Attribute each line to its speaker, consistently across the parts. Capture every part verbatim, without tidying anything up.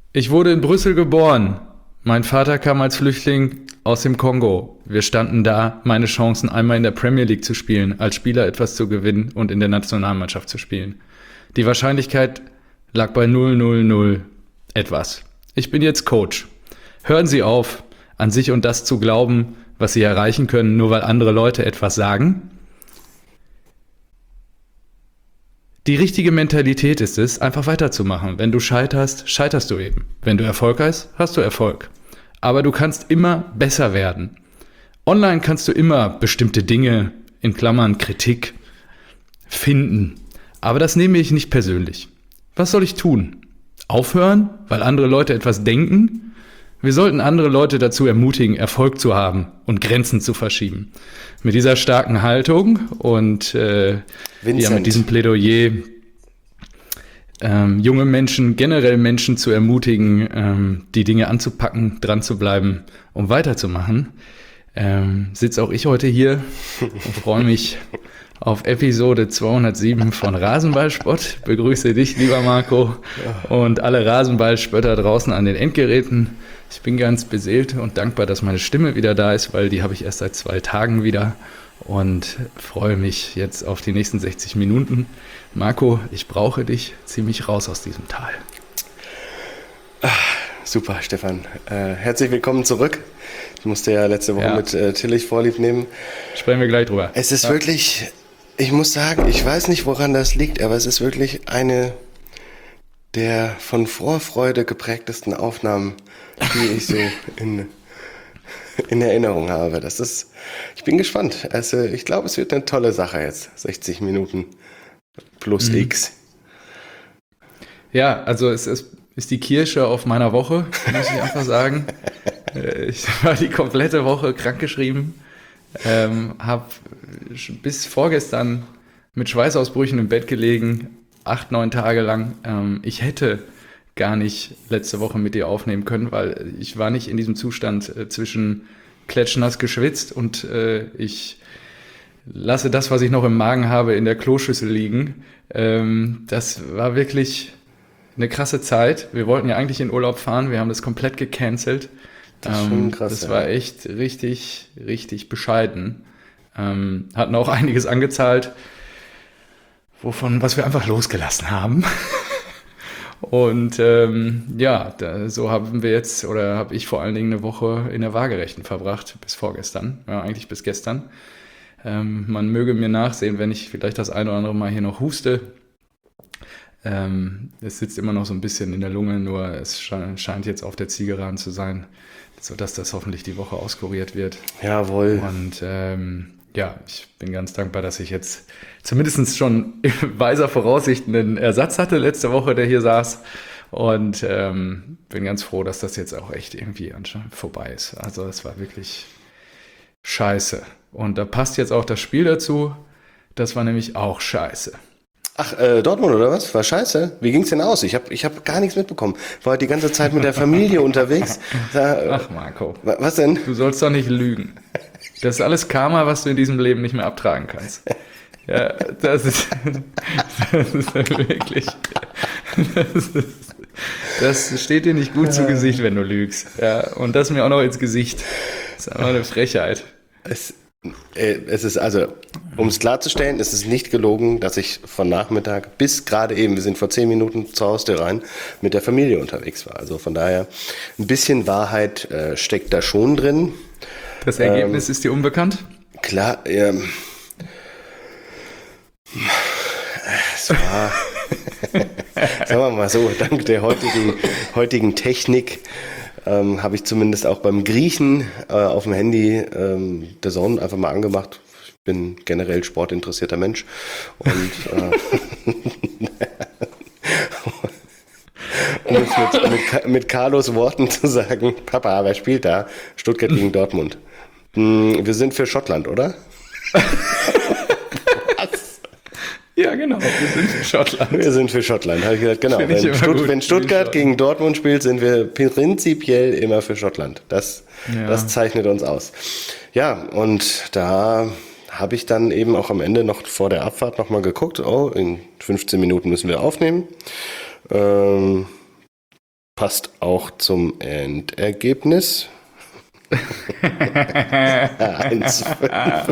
Speaker 1: Ich wurde in Brüssel geboren. Mein Vater kam als Flüchtling aus dem Kongo. Wir standen da, meine Chancen einmal in der Premier League zu spielen, als Spieler etwas zu gewinnen und in der Nationalmannschaft zu spielen. Die Wahrscheinlichkeit lag bei null Komma null null etwas. Ich bin jetzt Coach. Hören Sie auf, an sich und das zu glauben, was Sie erreichen können, nur weil andere Leute etwas sagen. Die richtige Mentalität ist es, einfach weiterzumachen. Wenn du scheiterst, scheiterst du eben. Wenn du Erfolg hast, hast du Erfolg. Aber du kannst immer besser werden. Online kannst du immer bestimmte Dinge, in Klammern Kritik, finden. Aber das nehme ich nicht persönlich. Was soll ich tun? Aufhören, weil andere Leute etwas denken? Wir sollten andere Leute dazu ermutigen, Erfolg zu haben und Grenzen zu verschieben. Mit dieser starken Haltung und äh, ja, mit diesem Plädoyer, ähm, junge Menschen, generell Menschen zu ermutigen, ähm, die Dinge anzupacken, dran zu bleiben, um weiterzumachen, ähm, sitze auch ich heute hier und freue mich auf Episode zweihundertsieben von Rasenballspott. Begrüße dich, lieber Marco, und alle Rasenballspötter draußen an den Endgeräten. Ich bin ganz beseelt und dankbar, dass meine Stimme wieder da ist, weil die habe ich erst seit zwei Tagen wieder und freue mich jetzt auf die nächsten sechzig Minuten. Marco, ich brauche dich. Zieh mich raus aus diesem Tal.
Speaker 2: Ach, super, Stefan. Äh, herzlich willkommen zurück. Ich musste ja letzte Woche ja. mit äh, Tillich Vorlieb nehmen.
Speaker 1: Sprechen wir gleich drüber.
Speaker 2: Es ist
Speaker 1: ja.
Speaker 2: wirklich, ich muss sagen, ich weiß nicht, woran das liegt, aber es ist wirklich eine der von Vorfreude geprägtesten Aufnahmen, die ich so in, in Erinnerung habe. Das ist, ich bin gespannt. Also ich glaube, es wird eine tolle Sache jetzt. sechzig Minuten plus mhm. X.
Speaker 1: Ja, also es ist, ist die Kirsche auf meiner Woche, muss ich einfach sagen. Ich war die komplette Woche krankgeschrieben, ähm, habe bis vorgestern mit Schweißausbrüchen im Bett gelegen, acht, neun Tage lang. Ähm, ich hätte gar nicht letzte Woche mit dir aufnehmen können, weil ich war nicht in diesem Zustand äh, zwischen klatschnass geschwitzt und äh, ich lasse das, was ich noch im Magen habe, in der Kloschüssel liegen. Ähm, das war wirklich eine krasse Zeit. Wir wollten ja eigentlich in Urlaub fahren, wir haben das komplett gecancelt.
Speaker 2: Das ist schon krass.
Speaker 1: Das war echt richtig, richtig bescheiden. Ähm, hatten auch einiges angezahlt, wovon, was wir einfach losgelassen haben. Und ähm, ja, da, so haben wir jetzt, oder habe ich vor allen Dingen eine Woche in der Waagerechten verbracht, bis vorgestern, ja, eigentlich bis gestern. Ähm, man möge mir nachsehen, wenn ich vielleicht das ein oder andere Mal hier noch huste. Ähm, es sitzt immer noch so ein bisschen in der Lunge, nur es scheint jetzt auf der Zielgeraden zu sein, sodass das hoffentlich die Woche auskuriert wird.
Speaker 2: Jawohl.
Speaker 1: Und ähm, ja, ich bin ganz dankbar, dass ich jetzt zumindest schon in weiser Voraussicht einen Ersatz hatte letzte Woche, der hier saß. Und ähm, bin ganz froh, dass das jetzt auch echt irgendwie anscheinend vorbei ist. Also es war wirklich scheiße. Und da passt jetzt auch das Spiel dazu. Das war nämlich auch scheiße.
Speaker 2: Ach, äh, Dortmund oder was? War scheiße? Wie ging's denn aus? Ich habe ich hab gar nichts mitbekommen. War die ganze Zeit mit der Familie unterwegs. Da, äh,
Speaker 1: Ach Marco.
Speaker 2: Was denn?
Speaker 1: Du sollst doch nicht lügen. Das ist alles Karma, was du in diesem Leben nicht mehr abtragen kannst. Ja, das ist, das ist wirklich, das, ist, das steht dir nicht gut zu Gesicht, wenn du lügst. Ja, und das mir auch noch ins Gesicht. Das ist einfach eine Frechheit.
Speaker 2: Es, äh, es ist also, um es klarzustellen, es ist nicht gelogen, dass ich von Nachmittag bis gerade eben, wir sind vor zehn Minuten zur Haustür rein, mit der Familie unterwegs war. Also von daher, ein bisschen Wahrheit äh, steckt da schon drin.
Speaker 1: Das Ergebnis ähm, ist dir unbekannt?
Speaker 2: Klar, ähm, es war, sagen wir mal so, dank der heutigen, heutigen Technik ähm, habe ich zumindest auch beim Griechen äh, auf dem Handy ähm, der Sonne einfach mal angemacht. Ich bin generell sportinteressierter Mensch und äh, um es mit, mit, mit Carlos Worten zu sagen, Papa, wer spielt da? Stuttgart gegen Dortmund. Wir sind für Schottland, oder?
Speaker 1: Was? Ja, genau, wir sind für Schottland.
Speaker 2: Wir sind für Schottland, habe ich gesagt, genau. Wenn, Stutt- wenn Stuttgart gegen Dortmund spielt, sind wir prinzipiell immer für Schottland. Das, ja. das zeichnet uns aus. Ja, und da habe ich dann eben auch am Ende noch vor der Abfahrt nochmal geguckt, oh, in fünfzehn Minuten müssen wir aufnehmen. Ähm, passt auch zum Endergebnis. eins fünf.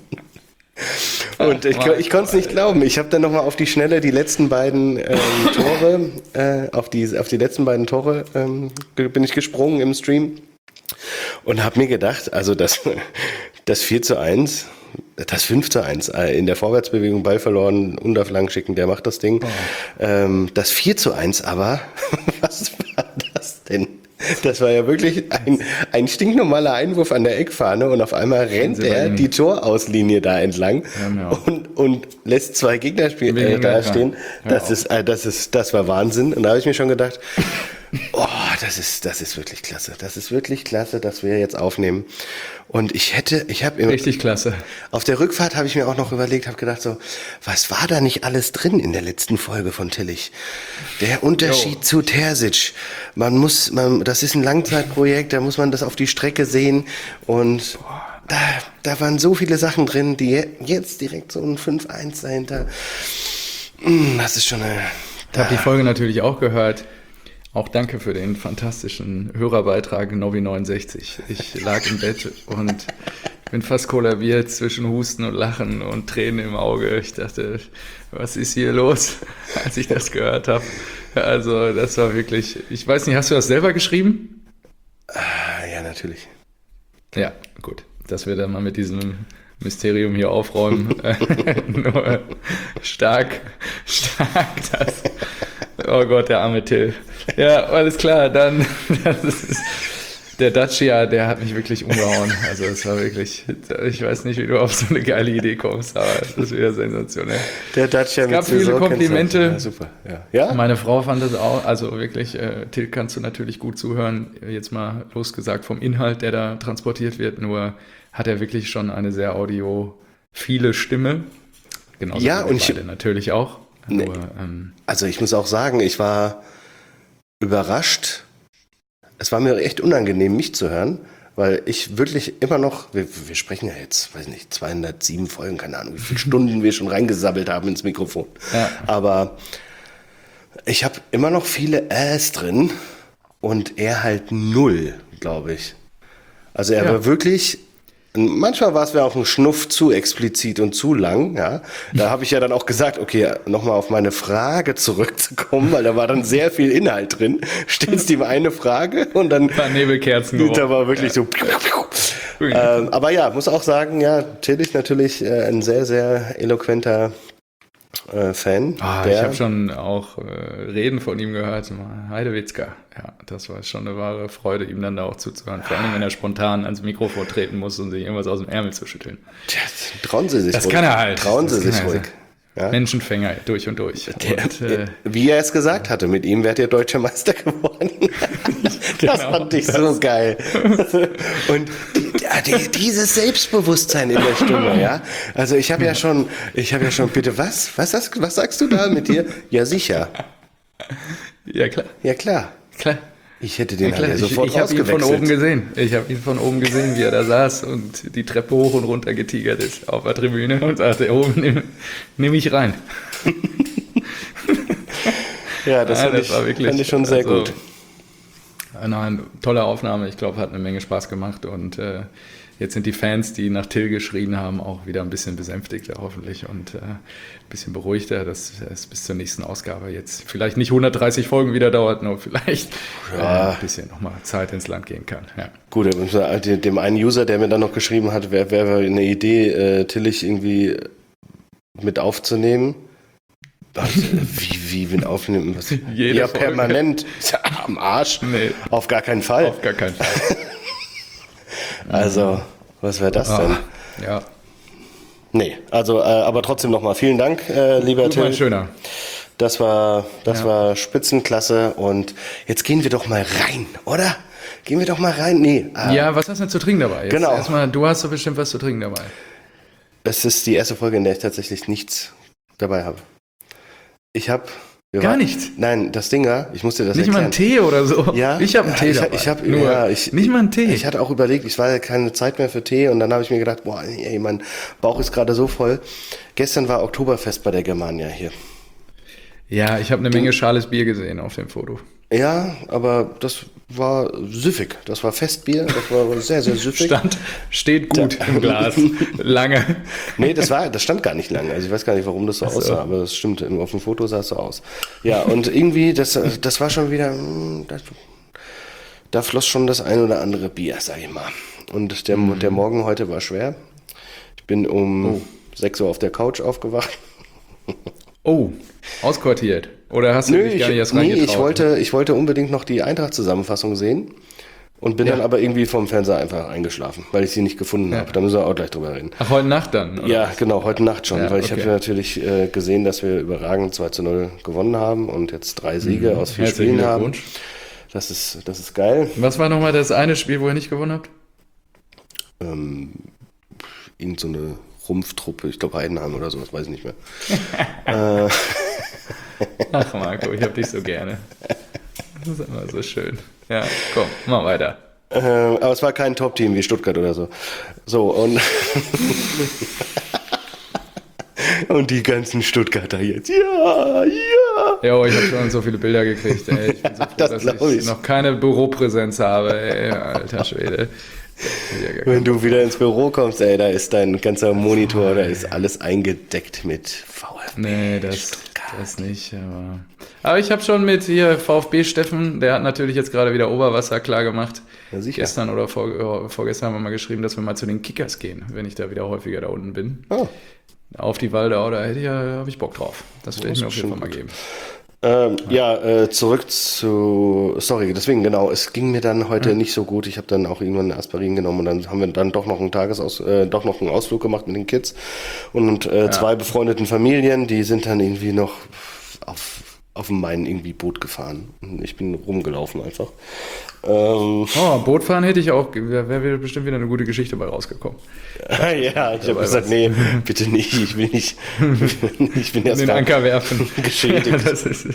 Speaker 2: Und ich, ich konnte es nicht glauben. Ich habe dann nochmal auf die Schnelle die letzten beiden ähm, Tore, äh, auf, die, auf die letzten beiden Tore ähm, bin ich gesprungen im Stream und habe mir gedacht, also das, das vier zu eins, das fünf zu eins äh, in der Vorwärtsbewegung, Ball verloren, Unterflanken schicken, der macht das Ding. Oh. Ähm, das vier zu eins aber, was war das denn? Das war ja wirklich ein, ein stinknormaler Einwurf an der Eckfahne und auf einmal rennt er die Torauslinie da entlang ja, und, und lässt zwei Gegner spiel, äh, da stehen. Das ist, äh, das ist, das war Wahnsinn. Und da habe ich mir schon gedacht, oh, das ist, das ist wirklich klasse. Das ist wirklich klasse, dass wir jetzt aufnehmen. Und ich hätte, ich habe
Speaker 1: richtig klasse.
Speaker 2: Auf der Rückfahrt habe ich mir auch noch überlegt, habe gedacht so, was war da nicht alles drin in der letzten Folge von Tillich? Der Unterschied jo. zu Terzic. Man muss, man, das ist ein Langzeitprojekt, da muss man das auf die Strecke sehen und da, da waren so viele Sachen drin, die jetzt direkt so ein fünf eins dahinter. Das ist schon eine.
Speaker 1: Ich habe die Folge natürlich auch gehört. Auch danke für den fantastischen Hörerbeitrag Novi neunundsechzig. Ich lag im Bett und bin fast kollabiert zwischen Husten und Lachen und Tränen im Auge. Ich dachte, was ist hier los, als ich das gehört habe. Also das war wirklich, ich weiß nicht, hast du das selber geschrieben?
Speaker 2: Ja, natürlich.
Speaker 1: Ja, gut, dass wir dann mal mit diesem Mysterium hier aufräumen. Nur stark, stark das. Oh Gott, der arme Till. Ja, alles klar, dann das ist, der Dacia, der hat mich wirklich umgehauen. Also es war wirklich, ich weiß nicht, wie du auf so eine geile Idee kommst, aber es ist wieder sensationell.
Speaker 2: Der Dacia
Speaker 1: es gab
Speaker 2: mit
Speaker 1: viele Komplimente.
Speaker 2: Ja, super. Ja. Ja?
Speaker 1: Meine Frau fand das auch, also wirklich, äh, Till, kannst du natürlich gut zuhören. Jetzt mal losgesagt vom Inhalt, der da transportiert wird, nur hat er wirklich schon eine sehr audiophile Stimme. Genauso
Speaker 2: ja,
Speaker 1: wie
Speaker 2: und
Speaker 1: beide
Speaker 2: ich,
Speaker 1: natürlich auch.
Speaker 2: Nee.
Speaker 1: Nur, ähm,
Speaker 2: also ich muss auch sagen, ich war überrascht. Es war mir echt unangenehm, mich zu hören, weil ich wirklich immer noch, wir, wir sprechen ja jetzt, weiß nicht, zweihundertsieben Folgen, keine Ahnung, wie viele Stunden wir schon reingesabbelt haben ins Mikrofon. Ja. Aber ich habe immer noch viele Äs drin und er halt null, glaube ich. Also er ja. war wirklich... Manchmal war es mir auch ein Schnuff zu explizit und zu lang, ja. Da habe ich ja dann auch gesagt, okay, nochmal auf meine Frage zurückzukommen, weil da war dann sehr viel Inhalt drin. Stellst ihm eine Frage und dann...
Speaker 1: Ein paar Nebelkerzen.
Speaker 2: Da war wirklich ja. so... ähm, aber ja, muss auch sagen, ja, Tillich natürlich äh, ein sehr, sehr eloquenter äh, Fan.
Speaker 1: Ah, ich habe schon auch äh, Reden von ihm gehört. Heidewitzka. Ja, das war schon eine wahre Freude, ihm dann da auch zuzuhören. Vor allem, wenn er spontan ans Mikrofon treten muss und sich irgendwas aus dem Ärmel zu schütteln.
Speaker 2: Tja, trauen Sie sich
Speaker 1: das
Speaker 2: ruhig.
Speaker 1: Das kann er halt.
Speaker 2: Trauen Sie
Speaker 1: das
Speaker 2: sich ruhig.
Speaker 1: Ja? Menschenfänger durch und durch.
Speaker 2: Der,
Speaker 1: und, äh,
Speaker 2: wie er es gesagt hatte, mit ihm wärt ihr Deutscher Meister geworden. Das genau, fand ich das. so geil. Und die, die, dieses Selbstbewusstsein in der Stimme, ja. Also ich habe ja schon, ich habe ja schon, bitte was? Was sagst, was sagst du da mit dir? Ja, sicher.
Speaker 1: Ja, klar.
Speaker 2: Ja, klar.
Speaker 1: Klar.
Speaker 2: Ich hätte den
Speaker 1: ja, klar.
Speaker 2: halt sofort
Speaker 1: Ich, ich habe ihn von oben gesehen. Ich habe ihn von oben gesehen, wie er da saß und die Treppe hoch und runter getigert ist auf der Tribüne und sagte, oben nimm, nimm ich rein.
Speaker 2: Ja, das,
Speaker 1: ja,
Speaker 2: das ich, war wirklich, fand ich schon sehr also, gut.
Speaker 1: Eine tolle Aufnahme. Ich glaube, hat eine Menge Spaß gemacht und äh, jetzt sind die Fans, die nach Till geschrien haben, auch wieder ein bisschen besänftigter hoffentlich und äh, ein bisschen beruhigter, dass es bis zur nächsten Ausgabe jetzt vielleicht nicht hundertdreißig Folgen wieder dauert, nur vielleicht ja. äh, ein bisschen nochmal Zeit ins Land gehen kann. Ja.
Speaker 2: Gut, dem einen User, der mir dann noch geschrieben hat, wäre wär eine Idee, äh, Tillich irgendwie mit aufzunehmen. Also, wie, wie mit aufnehmen? Was?
Speaker 1: Jede
Speaker 2: ja,
Speaker 1: Folge.
Speaker 2: Permanent. Ja, am Arsch.
Speaker 1: Nee.
Speaker 2: Auf gar keinen Fall.
Speaker 1: Auf gar keinen Fall.
Speaker 2: Also, was wäre das denn?
Speaker 1: Ah, ja.
Speaker 2: Nee, also, äh, aber trotzdem nochmal vielen Dank, äh, lieber Till.
Speaker 1: Schöner.
Speaker 2: Das war, das ja. war Spitzenklasse und jetzt gehen wir doch mal rein, oder? Gehen wir doch mal rein. Nee.
Speaker 1: Äh, ja, was hast du denn zu trinken dabei? Jetzt
Speaker 2: genau.
Speaker 1: Erstmal, du hast doch bestimmt was zu trinken dabei.
Speaker 2: Es ist die erste Folge, in der ich tatsächlich nichts dabei habe. Ich habe...
Speaker 1: Gar waren, nichts?
Speaker 2: Nein, das Ding war, ich musste das
Speaker 1: nicht
Speaker 2: erklären.
Speaker 1: Nicht mal einen Tee oder so?
Speaker 2: Ja.
Speaker 1: Ich habe einen Tee
Speaker 2: ich,
Speaker 1: dabei.
Speaker 2: Ich hab,
Speaker 1: Nur,
Speaker 2: ja, ich,
Speaker 1: nicht mal einen Tee?
Speaker 2: Ich hatte auch überlegt, ich war ja keine Zeit mehr für Tee und dann habe ich mir gedacht, boah, ey, mein Bauch ist gerade so voll. Gestern war Oktoberfest bei der Germania hier.
Speaker 1: Ja, ich habe eine Menge schales Bier gesehen auf dem Foto.
Speaker 2: Ja, aber das war süffig. Das war Festbier, das war sehr, sehr süffig.
Speaker 1: Stand, steht gut im Glas. Lange.
Speaker 2: Nee, das war, das stand gar nicht lange. Also ich weiß gar nicht, warum das so,
Speaker 1: so.
Speaker 2: aussah, aber das stimmt. Auf dem Foto sah es so aus. Ja, und irgendwie, das, das war schon wieder, das, da floss schon das ein oder andere Bier, sag ich mal. Und der, mhm. der Morgen heute war schwer. Ich bin um oh. sechs Uhr auf der Couch aufgewacht.
Speaker 1: Oh, ausquartiert. Oder hast du
Speaker 2: Nö,
Speaker 1: dich gar
Speaker 2: ich,
Speaker 1: nicht erst
Speaker 2: nee,
Speaker 1: reingetraut?
Speaker 2: ich wollte, ich wollte unbedingt noch die Eintracht-Zusammenfassung sehen und bin ja. dann aber irgendwie vom Fernseher einfach eingeschlafen, weil ich sie nicht gefunden ja. habe. Da müssen wir auch gleich drüber reden.
Speaker 1: Ach, heute Nacht dann? Oder?
Speaker 2: Ja, genau, heute Nacht schon, ja, weil ich okay. habe natürlich äh, gesehen, dass wir überragend zwei zu null gewonnen haben und jetzt drei Siege mhm. aus vier Spielen haben. Das ist, das ist geil.
Speaker 1: Was war nochmal das eine Spiel, wo ihr nicht gewonnen habt?
Speaker 2: Ähm, irgend so eine Rumpftruppe, ich glaube Heidenheim oder sowas, weiß ich nicht mehr. äh,
Speaker 1: Ach Marco, ich hab dich so gerne. Das ist immer so schön. Ja, komm, mach weiter.
Speaker 2: Äh, aber es war kein Top-Team wie Stuttgart oder so. So, und und die ganzen Stuttgarter jetzt. Ja, ja.
Speaker 1: Ja, ich habe schon so viele Bilder gekriegt. Ey. Ich bin so froh,
Speaker 2: das
Speaker 1: dass ich, ich noch keine Büropräsenz habe. Ey, alter Schwede.
Speaker 2: Wenn du wieder ins Büro kommst, ey, da ist dein ganzer Monitor, da ist alles eingedeckt mit VfB.
Speaker 1: Nee, das, das nicht. Aber, aber ich habe schon mit hier VfB Steffen, der hat natürlich jetzt gerade wieder Oberwasser klar gemacht.
Speaker 2: Ja, sicher.
Speaker 1: Gestern oder vor, vorgestern haben wir mal geschrieben, dass wir mal zu den Kickers gehen, wenn ich da wieder häufiger da unten bin. Oh. Auf die Waldau, da hätte ich, ja, habe ich Bock drauf. Das werde ich mir auf jeden Fall mal geben.
Speaker 2: Ähm, ja, ja äh, zurück zu, sorry, deswegen genau, es ging mir dann heute mhm. nicht so gut. Ich habe dann auch irgendwann eine Aspirin genommen und dann haben wir dann doch noch einen Tagesaus, äh, doch noch einen Ausflug gemacht mit den Kids und äh, ja. zwei befreundeten Familien, die sind dann irgendwie noch auf, auf dem Main irgendwie Boot gefahren. Ich bin rumgelaufen einfach. Ähm,
Speaker 1: oh, Bootfahren hätte ich auch, wäre wär bestimmt wieder eine gute Geschichte bei rausgekommen.
Speaker 2: Ja, ich habe gesagt, nee, bitte nicht, ich will nicht, ich bin erst
Speaker 1: den Anker werfen.
Speaker 2: Geschädigt. Ja, das ist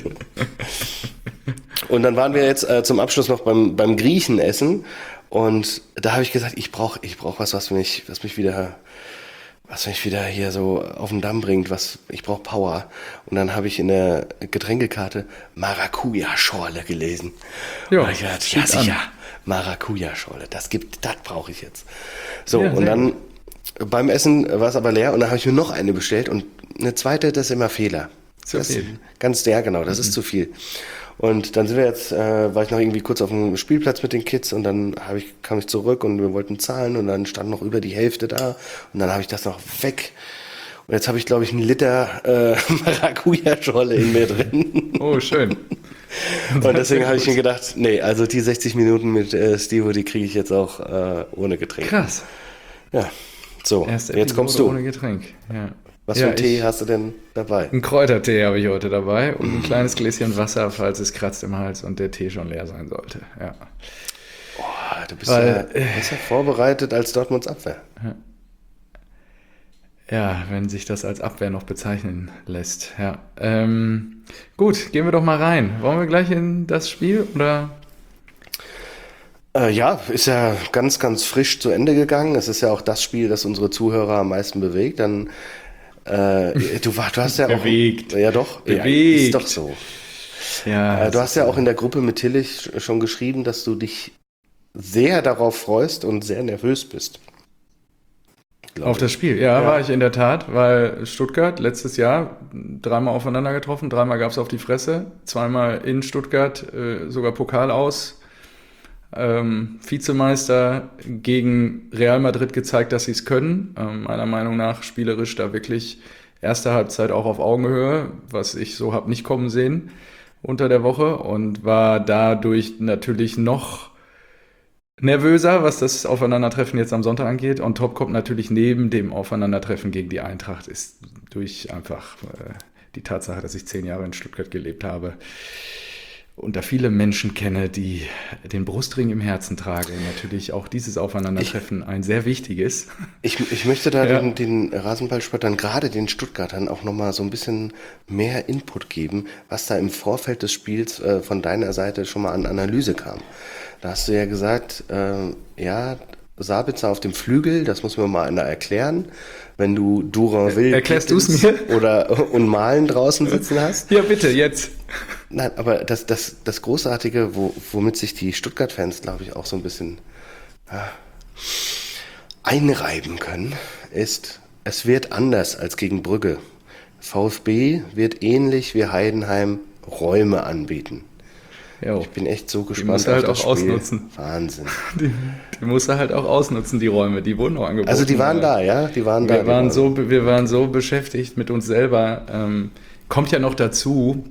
Speaker 2: und dann waren wir jetzt äh, zum Abschluss noch beim, beim Griechen essen und da habe ich gesagt, ich brauche ich brauch was, was mich, was mich wieder, was mich wieder hier so auf den Damm bringt, was, ich brauche Power. Und dann habe ich in der Getränkekarte Maracuja-Schorle gelesen.
Speaker 1: Jo,
Speaker 2: und ich dachte, ja sicher, Maracuja-Schorle, das gibt, das brauche ich jetzt. So,
Speaker 1: ja,
Speaker 2: und dann
Speaker 1: gut.
Speaker 2: Beim Essen war es aber leer und dann habe ich mir noch eine bestellt und eine zweite, das ist immer Fehler.
Speaker 1: Zu
Speaker 2: das
Speaker 1: viel.
Speaker 2: Ganz, ja genau, das mhm. ist zu viel. Und dann sind wir jetzt, äh, war ich noch irgendwie kurz auf dem Spielplatz mit den Kids und dann hab ich, kam ich zurück und wir wollten zahlen und dann stand noch über die Hälfte da und dann habe ich das noch weg. Und jetzt habe ich, glaube ich, einen Liter äh, Maracuja-Schorle in mir drin.
Speaker 1: Oh, schön.
Speaker 2: Und deswegen habe ich mir gedacht, nee, also die sechzig Minuten mit äh, Stevo, die kriege ich jetzt auch äh, ohne Getränk.
Speaker 1: Krass.
Speaker 2: Ja, so,
Speaker 1: Erste
Speaker 2: jetzt kommst du.
Speaker 1: Ohne Getränk, ja.
Speaker 2: Was
Speaker 1: ja,
Speaker 2: für einen Tee hast du denn dabei?
Speaker 1: Einen Kräutertee habe ich heute dabei und ein kleines Gläschen Wasser, falls es kratzt im Hals und der Tee schon leer sein sollte. Ja.
Speaker 2: Oh, du bist, Weil, ja, bist ja vorbereitet als Dortmunds Abwehr.
Speaker 1: Ja, wenn sich das als Abwehr noch bezeichnen lässt. Ja. Ähm, gut, gehen wir doch mal rein. Wollen wir gleich in das Spiel oder?
Speaker 2: Äh, ja, ist ja ganz, ganz frisch zu Ende gegangen. Es ist ja auch das Spiel, das unsere Zuhörer am meisten bewegt. Dann Äh, du, du hast ja auch.
Speaker 1: Bewegt.
Speaker 2: Ja, doch.
Speaker 1: Bewegt.
Speaker 2: Ja, ist doch so.
Speaker 1: Ja,
Speaker 2: äh, du hast ja auch in der Gruppe mit Tillich schon geschrieben, dass du dich sehr darauf freust und sehr nervös bist.
Speaker 1: Auf das Spiel, ja, ja, war ich in der Tat, weil Stuttgart letztes Jahr dreimal aufeinander getroffen, dreimal gab es auf die Fresse, zweimal in Stuttgart, äh, sogar Pokal aus. Ähm, Vizemeister gegen Real Madrid gezeigt, dass sie es können. Ähm, meiner Meinung nach spielerisch da wirklich erste Halbzeit auch auf Augenhöhe, was ich so habe nicht kommen sehen unter der Woche und war dadurch natürlich noch nervöser, was das Aufeinandertreffen jetzt am Sonntag angeht. Und top kommt natürlich neben dem Aufeinandertreffen gegen die Eintracht ist durch einfach äh, die Tatsache, dass ich zehn Jahre in Stuttgart gelebt habe und da viele Menschen kenne, die den Brustring im Herzen tragen, natürlich auch dieses Aufeinandertreffen ich, ein sehr wichtiges.
Speaker 2: Ich, ich möchte da ja. den, den Rasenballsportlern, gerade den Stuttgartern, auch nochmal so ein bisschen mehr Input geben, was da im Vorfeld des Spiels äh, von deiner Seite schon mal an Analyse kam. Da hast du ja gesagt, äh, ja, Sabitzer auf dem Flügel, das muss mir mal einer erklären. Wenn du Duranville
Speaker 1: erklärst du es mir
Speaker 2: oder und Malen draußen sitzen hast.
Speaker 1: Ja, bitte, jetzt.
Speaker 2: Nein, aber das, das, das Großartige, wo, womit sich die Stuttgart-Fans, glaube ich, auch so ein bisschen ja, einreiben können, ist, es wird anders als gegen Brügge. VfB wird ähnlich wie Heidenheim Räume anbieten.
Speaker 1: Jo.
Speaker 2: Ich bin echt so gespannt.
Speaker 1: Die muss er halt auch
Speaker 2: Spiel.
Speaker 1: ausnutzen.
Speaker 2: Wahnsinn.
Speaker 1: Die, die muss er halt auch ausnutzen, die Räume. Die wurden auch angeboten.
Speaker 2: Also die waren da, ja? Die waren
Speaker 1: wir
Speaker 2: da.
Speaker 1: Waren so, wir waren so beschäftigt mit uns selber. Ähm, kommt ja noch dazu,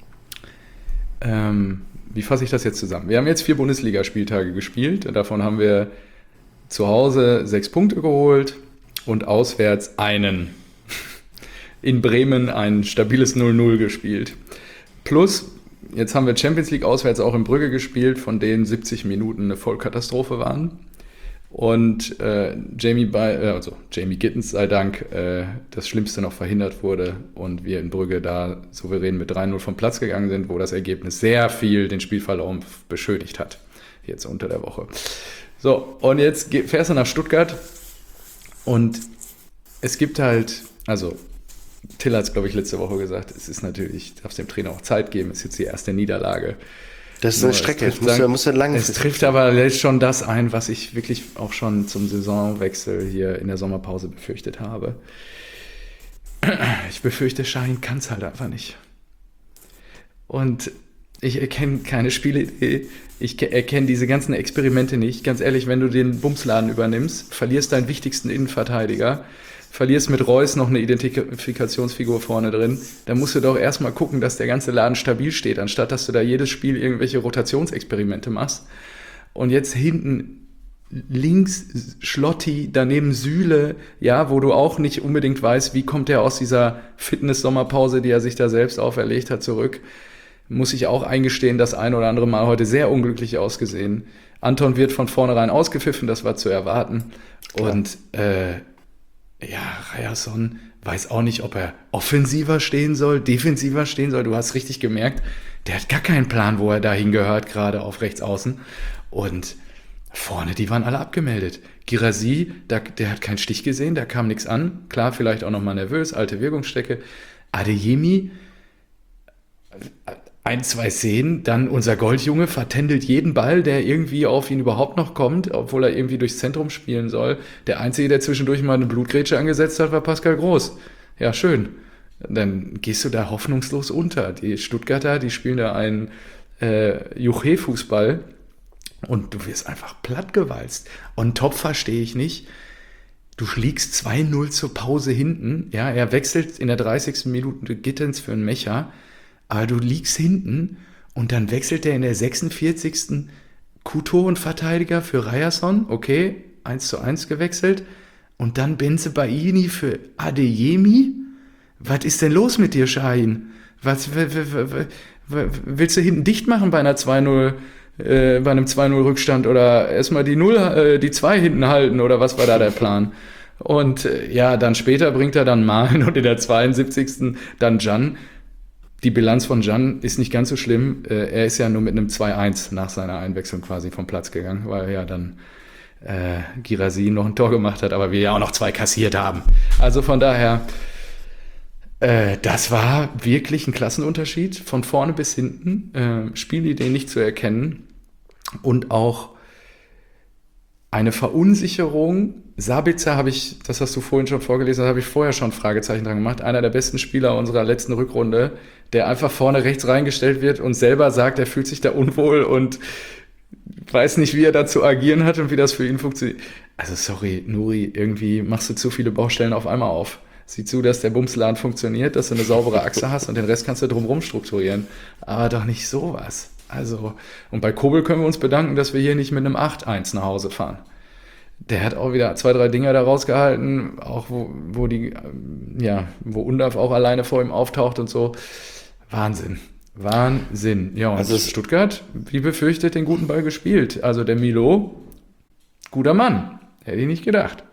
Speaker 1: ähm, wie fasse ich das jetzt zusammen? Wir haben jetzt vier Bundesligaspieltage gespielt. Davon haben wir zu Hause sechs Punkte geholt und auswärts einen. In Bremen ein stabiles null null gespielt. Plus, jetzt haben wir Champions League auswärts auch in Brügge gespielt, von denen siebzig Minuten eine Vollkatastrophe waren. Und äh, Jamie, bei, äh, also Jamie Gittens sei Dank äh, das Schlimmste noch verhindert wurde und wir in Brügge da souverän mit drei null vom Platz gegangen sind, wo das Ergebnis sehr viel den Spielverlauf beschönigt hat, jetzt unter der Woche. So, und jetzt fährst du nach Stuttgart und es gibt halt, also Till hat es, glaube ich, letzte Woche gesagt, es ist natürlich, darf es dem Trainer auch Zeit geben, es ist jetzt die erste Niederlage.
Speaker 2: Das ist eine Strecke, es muss, muss ja lang.
Speaker 1: Es trifft aber jetzt schon das ein, was ich wirklich auch schon zum Saisonwechsel hier in der Sommerpause befürchtet habe. Ich befürchte, Şahin kann es halt einfach nicht. Und ich erkenne keine Spielidee, ich erkenne diese ganzen Experimente nicht. Ganz ehrlich, wenn du den Bumsladen übernimmst, verlierst deinen wichtigsten Innenverteidiger, verlierst mit Reus noch eine Identifikationsfigur vorne drin, dann musst du doch erstmal gucken, dass der ganze Laden stabil steht, anstatt dass du da jedes Spiel irgendwelche Rotationsexperimente machst. Und jetzt hinten links Schlotti, daneben Süle, ja, wo du auch nicht unbedingt weißt, wie kommt der aus dieser Fitness-Sommerpause, die er sich da selbst auferlegt hat, zurück. Muss ich auch eingestehen, das ein oder andere Mal heute sehr unglücklich ausgesehen. Anton wird von vornherein ausgepfiffen, das war zu erwarten. Klar. Und äh, ja, Ryerson weiß auch nicht, ob er offensiver stehen soll, defensiver stehen soll. Du hast richtig gemerkt, der hat gar keinen Plan, wo er dahin gehört, gerade auf rechts außen. Und vorne, die waren alle abgemeldet. Guirassy, der, der hat keinen Stich gesehen, da kam nichts an. Klar, vielleicht auch nochmal nervös, alte Wirkungsstrecke. Adeyemi, ein, zwei Szenen, dann unser Goldjunge vertändelt jeden Ball, der irgendwie auf ihn überhaupt noch kommt, obwohl er irgendwie durchs Zentrum spielen soll. Der Einzige, der zwischendurch mal eine Blutgrätsche angesetzt hat, war Pascal Groß. Ja, schön. Dann gehst du da hoffnungslos unter. Die Stuttgarter, die spielen da einen äh, Juche-Fußball und du wirst einfach plattgewalzt. On top verstehe ich nicht. Du liegst zwei null zur Pause hinten. Ja, er wechselt in der dreißigsten Minute Gittens für einen Mecher. Aber du liegst hinten und dann wechselt er in der sechsundvierzigsten Kutoren-Verteidiger für Ryerson. Okay, eins zu eins gewechselt. Und dann Bensebaini für Adeyemi. Was ist denn los mit dir, Şahin? Was, w- w- w- w- willst du hinten dicht machen bei einer zwei null, äh, bei einem zwei null Rückstand oder erstmal die null, äh, die zwei hinten halten oder was war da der Plan? Und äh, ja, dann später bringt er dann Malen und in der zweiundsiebzigsten dann Can. Die Bilanz von Can ist nicht ganz so schlimm. Er ist ja nur mit einem zwei eins nach seiner Einwechslung quasi vom Platz gegangen, weil ja dann äh, Guirassy noch ein Tor gemacht hat, aber wir ja auch noch zwei kassiert haben. Also von daher, äh, das war wirklich ein Klassenunterschied von vorne bis hinten. Äh, Spielidee nicht zu erkennen und auch eine Verunsicherung. Sabitzer habe ich, das hast du vorhin schon vorgelesen, da habe ich vorher schon Fragezeichen dran gemacht. Einer der besten Spieler unserer letzten Rückrunde, der einfach vorne rechts reingestellt wird und selber sagt, er fühlt sich da unwohl und weiß nicht, wie er da zu agieren hat und wie das für ihn funktioniert. Also sorry, Nuri, irgendwie machst du zu viele Baustellen auf einmal auf. Sieh zu, dass der Bumsladen funktioniert, dass du eine saubere Achse hast und den Rest kannst du drumherum strukturieren. Aber doch nicht sowas. Also, und bei Kobel können wir uns bedanken, dass wir hier nicht mit einem acht eins nach Hause fahren. Der hat auch wieder zwei, drei Dinger da rausgehalten, auch wo, wo die, ja, wo Undav auch alleine vor ihm auftaucht und so. Wahnsinn. Wahnsinn. Ja, und also Stuttgart, wie befürchtet, den guten Ball gespielt. Also der Milo, guter Mann. Hätte ich nicht gedacht.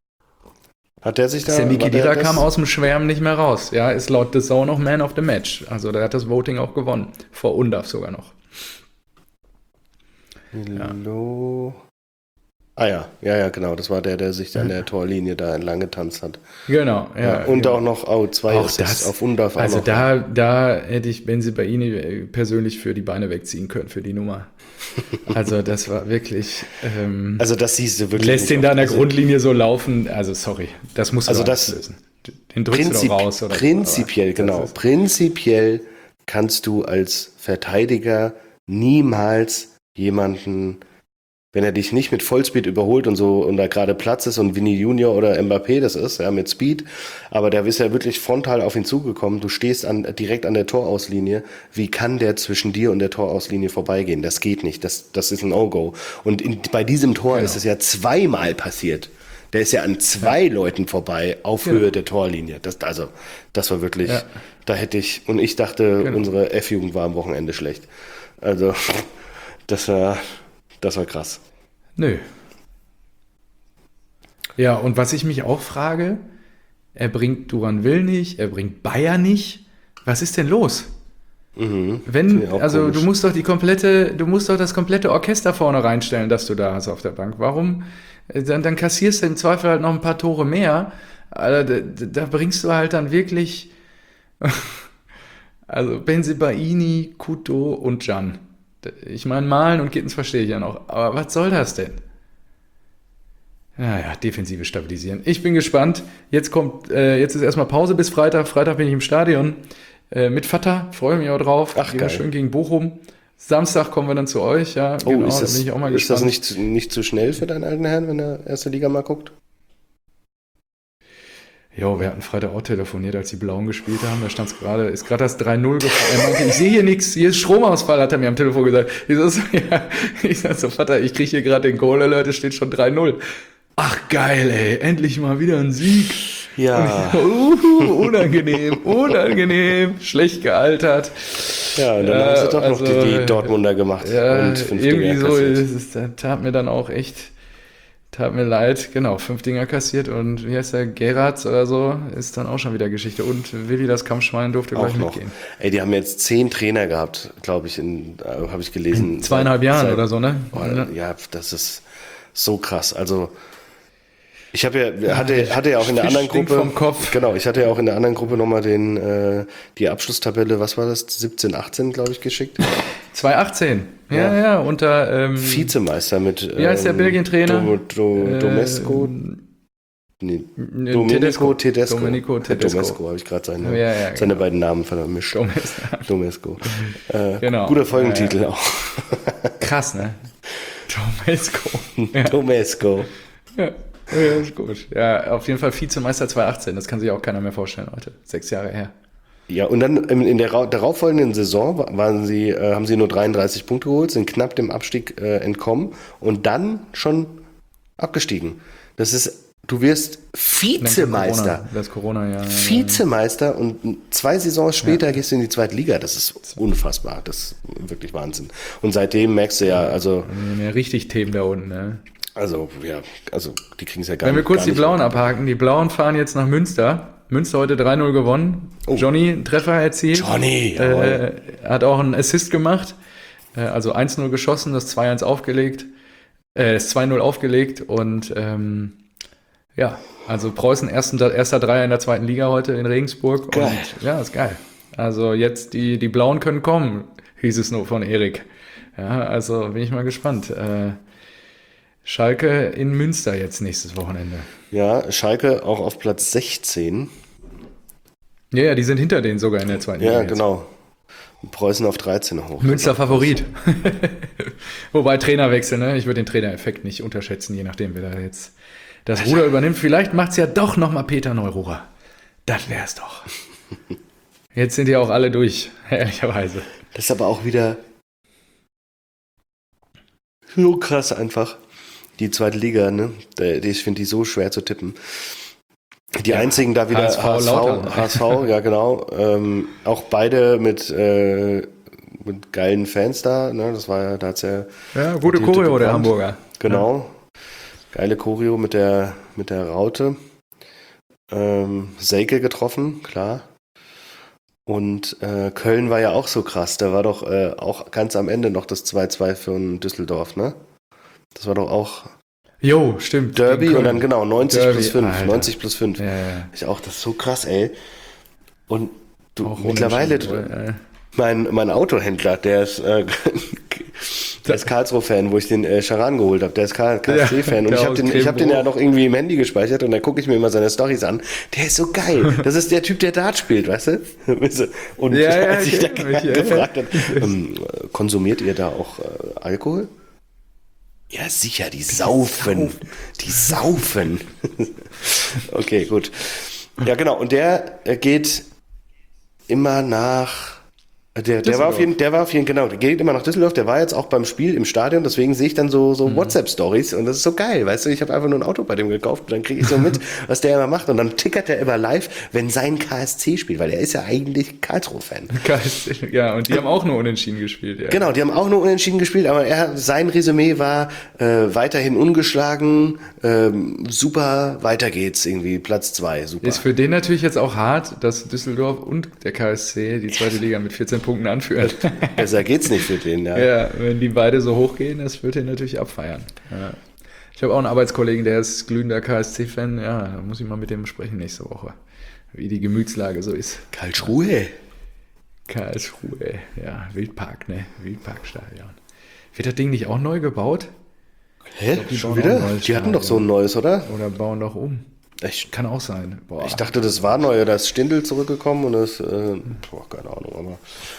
Speaker 2: Hat der sich da...
Speaker 1: Sandy Khedira kam aus dem Schwärmen nicht mehr raus. Ja, ist laut The Zone noch Man of the Match. Also der hat das Voting auch gewonnen. Vor Undav sogar noch.
Speaker 2: Milo... Ja. Ah ja, ja, ja, genau. Das war der, der sich an der Torlinie da entlang getanzt hat.
Speaker 1: Genau, ja.
Speaker 2: Ja, und
Speaker 1: genau.
Speaker 2: auch noch oh, zwei
Speaker 1: Auch
Speaker 2: Assists
Speaker 1: das,
Speaker 2: auf Undorf. auch
Speaker 1: also
Speaker 2: noch.
Speaker 1: da, da hätte ich Bensebaini persönlich für die Beine wegziehen können, für die Nummer. Also das war wirklich, ähm,
Speaker 2: Also das siehst du wirklich.
Speaker 1: lässt
Speaker 2: nicht
Speaker 1: den da an der
Speaker 2: oft.
Speaker 1: Grundlinie so laufen, also sorry, das musst du
Speaker 2: Also
Speaker 1: doch
Speaker 2: das-
Speaker 1: nicht lösen. Den drückst
Speaker 2: Prinzip,
Speaker 1: du doch raus. Oder
Speaker 2: prinzipiell,
Speaker 1: so. Aber das
Speaker 2: genau.
Speaker 1: ist-
Speaker 2: Prinzipiell kannst du als Verteidiger niemals jemanden, wenn er dich nicht mit Vollspeed überholt und so und da gerade Platz ist und Vinny Junior oder Mbappé das ist, ja, mit Speed, aber der ist ja wirklich frontal auf ihn zugekommen, du stehst an, direkt an der Torauslinie, wie kann der zwischen dir und der Torauslinie vorbeigehen? Das geht nicht, das, das ist ein No-Go. Und in, bei diesem Tor
Speaker 1: Genau.
Speaker 2: ist es ja zweimal passiert. Der ist ja an zwei Leuten vorbei auf
Speaker 1: Genau.
Speaker 2: Höhe der Torlinie. Das, also, das war wirklich,
Speaker 1: Ja.
Speaker 2: da hätte ich, und ich dachte,
Speaker 1: Genau.
Speaker 2: unsere F-Jugend war am Wochenende schlecht. Also, das war, das war krass.
Speaker 1: Nö. Ja, und was ich mich auch frage, er bringt Duranville nicht, er bringt Bayer nicht. Was ist denn los?
Speaker 2: Mhm.
Speaker 1: Wenn,
Speaker 2: Finde ich auch
Speaker 1: also
Speaker 2: komisch.
Speaker 1: du musst doch die komplette, du musst doch das komplette Orchester vorne reinstellen, das du da hast auf der Bank. Warum? Äh, Dann, dann kassierst du im Zweifel halt noch ein paar Tore mehr. Also, da, da bringst du halt dann wirklich, also Bensebaini, Kuto und Can. Ich meine, Malen und Gittens verstehe ich ja noch. Aber was soll das denn? Naja, Defensive stabilisieren. Ich bin gespannt. Jetzt kommt, äh, jetzt ist erstmal Pause bis Freitag. Freitag bin ich im Stadion äh, mit Vater. Freue mich auch drauf.
Speaker 2: Ach,
Speaker 1: Wieder
Speaker 2: geil.
Speaker 1: schön gegen Bochum. Samstag kommen wir dann zu euch. Ja,
Speaker 2: Oh,
Speaker 1: genau,
Speaker 2: ist,
Speaker 1: da
Speaker 2: das,
Speaker 1: bin ich auch mal
Speaker 2: ist das
Speaker 1: gespannt.
Speaker 2: nicht, zu- nicht zu schnell für deinen alten Herrn, wenn er erste Liga mal guckt?
Speaker 1: Jo, wir hatten Freitag auch telefoniert, als die Blauen gespielt haben. Da stand's gerade, ist gerade das drei null gefallen. Er meinte, ich sehe hier nichts, hier ist Stromausfall, hat er mir am Telefon gesagt. Ich so, ja, ich sag so, Vater, ich kriege hier gerade den Goal-Alert, es steht schon drei null. Ach geil, ey, endlich mal wieder ein Sieg.
Speaker 2: Ja.
Speaker 1: Uh, unangenehm, unangenehm, schlecht gealtert.
Speaker 2: Ja, und dann
Speaker 1: Ja,
Speaker 2: haben sie doch
Speaker 1: also,
Speaker 2: noch die, die Dortmunder gemacht.
Speaker 1: Ja,
Speaker 2: und fünf
Speaker 1: irgendwie
Speaker 2: Dinger
Speaker 1: so,
Speaker 2: kassiert.
Speaker 1: ist es, das tat mir dann auch echt, tat mir leid. Genau, fünf Dinger kassiert und wie heißt der, Gerards oder so, ist dann auch schon wieder Geschichte. Und Willi, das Kampfschwein, durfte
Speaker 2: Auch
Speaker 1: gleich
Speaker 2: noch.
Speaker 1: mitgehen.
Speaker 2: Ey, die haben jetzt zehn Trainer gehabt, glaube ich, in, äh, habe ich gelesen.
Speaker 1: In zweieinhalb Jahren
Speaker 2: Seit-
Speaker 1: oder so, ne?
Speaker 2: Oh,
Speaker 1: Ja.
Speaker 2: ja, das ist so krass. Also ich habe ja, hatte, hatte ja auch in der
Speaker 1: Fisch
Speaker 2: anderen
Speaker 1: stinkt
Speaker 2: Gruppe,
Speaker 1: vom Kopf.
Speaker 2: genau, ich hatte ja auch in der anderen Gruppe nochmal den, äh, die Abschlusstabelle, was war das, siebzehn, achtzehn, glaube ich, geschickt.
Speaker 1: zwanzig achtzehn. Ja, ja,
Speaker 2: Ja.
Speaker 1: unter, ähm,
Speaker 2: Vizemeister mit,
Speaker 1: Wie heißt der Belgien-Trainer?
Speaker 2: Do, Do,
Speaker 1: äh,
Speaker 2: Domesco, nee,
Speaker 1: äh,
Speaker 2: Domenico Tedesco.
Speaker 1: Domenico Tedesco.
Speaker 2: Domesco, habe ich gerade seine,
Speaker 1: Ja, ja,
Speaker 2: seine
Speaker 1: genau.
Speaker 2: beiden Namen vermischt.
Speaker 1: Domesco.
Speaker 2: Domesco. Äh,
Speaker 1: Genau.
Speaker 2: Guter Folgentitel
Speaker 1: Ja, ja.
Speaker 2: auch.
Speaker 1: Krass, ne? Domesco. Ja.
Speaker 2: Domesco.
Speaker 1: Ja, ja, ist gut. Ja, auf jeden Fall Vizemeister zwanzig achtzehn. Das kann sich auch keiner mehr vorstellen heute. Sechs Jahre her.
Speaker 2: Ja, und dann in in der ra- darauffolgenden Saison wa- waren sie, äh, haben sie nur dreiunddreißig Punkte geholt, sind knapp dem Abstieg äh, entkommen und dann schon abgestiegen. Das ist, du wirst Vizemeister.
Speaker 1: Corona, das Corona, ja.
Speaker 2: Vizemeister und zwei Saisons später gehst du in die zweite Liga. Das ist unfassbar. Das ist wirklich Wahnsinn. Und seitdem merkst du ja, also,
Speaker 1: Ja, richtig Themen da unten, ne?
Speaker 2: also, ja, also, die kriegen es ja gar
Speaker 1: Wenn wir
Speaker 2: nicht.
Speaker 1: kurz
Speaker 2: gar
Speaker 1: die
Speaker 2: nicht
Speaker 1: Blauen
Speaker 2: weg.
Speaker 1: abhaken. Die Blauen fahren jetzt nach Münster. Münster heute drei null gewonnen.
Speaker 2: Oh.
Speaker 1: Johnny einen Treffer erzielt.
Speaker 2: Johnny,
Speaker 1: äh,
Speaker 2: jawohl.
Speaker 1: hat auch einen Assist gemacht. Äh, also eins null geschossen, das zwei eins aufgelegt. Äh, das zwei null aufgelegt und ähm, ja, also Preußen ersten, erster Dreier in der zweiten Liga heute in Regensburg.
Speaker 2: Geil.
Speaker 1: Und ja, ist geil. Also jetzt die, die Blauen können kommen, hieß es nur von Erik. Ja, also bin ich mal gespannt. Äh, Schalke in Münster jetzt nächstes Wochenende.
Speaker 2: Ja, Schalke auch auf Platz sechzehn.
Speaker 1: Ja, ja, die sind hinter denen sogar in der zweiten
Speaker 2: Ja,
Speaker 1: Liga jetzt.
Speaker 2: genau. Und Preußen auf dreizehn hoch.
Speaker 1: Münster Favorit. Wobei Trainerwechsel, ne? Ich würde den Trainereffekt nicht unterschätzen, je nachdem, wer da jetzt das Ruder übernimmt. Vielleicht macht es ja doch nochmal Peter Neururer. Das wär's doch. Jetzt sind ja auch alle durch, ehrlicherweise.
Speaker 2: Das ist aber auch wieder so krass einfach. Die zweite Liga, ne? Die- Ich finde die so schwer zu tippen. Die
Speaker 1: Ja,
Speaker 2: einzigen da wieder
Speaker 1: H S V,
Speaker 2: H S V,
Speaker 1: Lautern.
Speaker 2: H S V, ja genau. Ähm, auch beide mit, äh, mit geilen Fans da. Ne? Das war ja, da hat's ja
Speaker 1: Ja, gute
Speaker 2: die
Speaker 1: Choreo,
Speaker 2: Hütte
Speaker 1: der
Speaker 2: gebrannt.
Speaker 1: Hamburger.
Speaker 2: Genau. Geile Choreo mit der, mit der Raute. Ähm, Selke getroffen, klar. Und äh, Köln war ja auch so krass. Da war doch äh, auch ganz am Ende noch das zwei zwei für einen Düsseldorf, ne? Das war doch auch.
Speaker 1: Jo, stimmt.
Speaker 2: Derby
Speaker 1: gegen
Speaker 2: und dann
Speaker 1: Köln.
Speaker 2: genau neunzig
Speaker 1: Derby,
Speaker 2: plus fünf.
Speaker 1: Alter.
Speaker 2: neunzig plus fünf.
Speaker 1: Ja, ja.
Speaker 2: Ich auch, das ist so krass, ey. Und du,
Speaker 1: Auch
Speaker 2: mittlerweile,
Speaker 1: unentschieden, äh.
Speaker 2: mein, mein Autohändler, der ist, äh, der ist Karlsruhe-Fan, wo ich den äh, Charan geholt habe. Der ist K S C-Fan. Und
Speaker 1: der
Speaker 2: ich habe
Speaker 1: aus
Speaker 2: den, ich hab den ja
Speaker 1: Grevenbroich.
Speaker 2: noch irgendwie im Handy gespeichert und dann gucke ich mir immer seine Storys an. Der ist so geil. Das ist der Typ, der Dart spielt, weißt du? Und
Speaker 1: Ja, ja,
Speaker 2: als ich da
Speaker 1: ich kenn mich, ja,
Speaker 2: gefragt habe, ähm, konsumiert ihr da auch äh, Alkohol? Ja, sicher, die saufen. Die saufen. Okay, gut. Ja, genau. Und der äh, geht immer nach. Der, der, war auf jeden, der war auf jeden genau, der geht immer nach Düsseldorf, der war jetzt auch beim Spiel im Stadion, deswegen sehe ich dann so, so
Speaker 1: Mhm.
Speaker 2: WhatsApp-Stories und das ist so geil, weißt du, ich habe einfach nur ein Auto bei dem gekauft und dann kriege ich so mit, was der immer macht und dann tickert er immer live, wenn sein K S C spielt, weil er ist ja eigentlich Karlsruhe-Fan.
Speaker 1: K S C, ja, und die haben auch nur unentschieden gespielt, ja.
Speaker 2: Genau, die haben auch nur unentschieden gespielt, aber er, sein Resümee war äh, weiterhin ungeschlagen, ähm, super, weiter geht's irgendwie, Platz zwei, super.
Speaker 1: Ist für den natürlich jetzt auch hart, dass Düsseldorf und der K S C die zweite Liga mit vierzehn Punkten anführen.
Speaker 2: Besser geht's nicht für den, ja.
Speaker 1: Ja, wenn die beide so hochgehen, das wird er natürlich abfeiern. Ja. Ich habe auch einen Arbeitskollegen, der ist glühender K S C-Fan. Ja, da muss ich mal mit dem sprechen nächste Woche, wie die Gemütslage so ist.
Speaker 2: Karlsruhe.
Speaker 1: Karlsruhe, ja, Wildpark, ne? Wildparkstadion. Wird das Ding nicht auch neu gebaut?
Speaker 2: Hä?
Speaker 1: die
Speaker 2: Schon
Speaker 1: bauen auch
Speaker 2: wieder?
Speaker 1: ein neues
Speaker 2: Die hatten doch so
Speaker 1: Stadion.
Speaker 2: ein neues, oder?
Speaker 1: Oder bauen doch um?
Speaker 2: Ich,
Speaker 1: Kann auch sein. Boah.
Speaker 2: ich dachte, das war neu, da ist Stindl zurückgekommen und das, äh, boah, keine Ahnung, aber.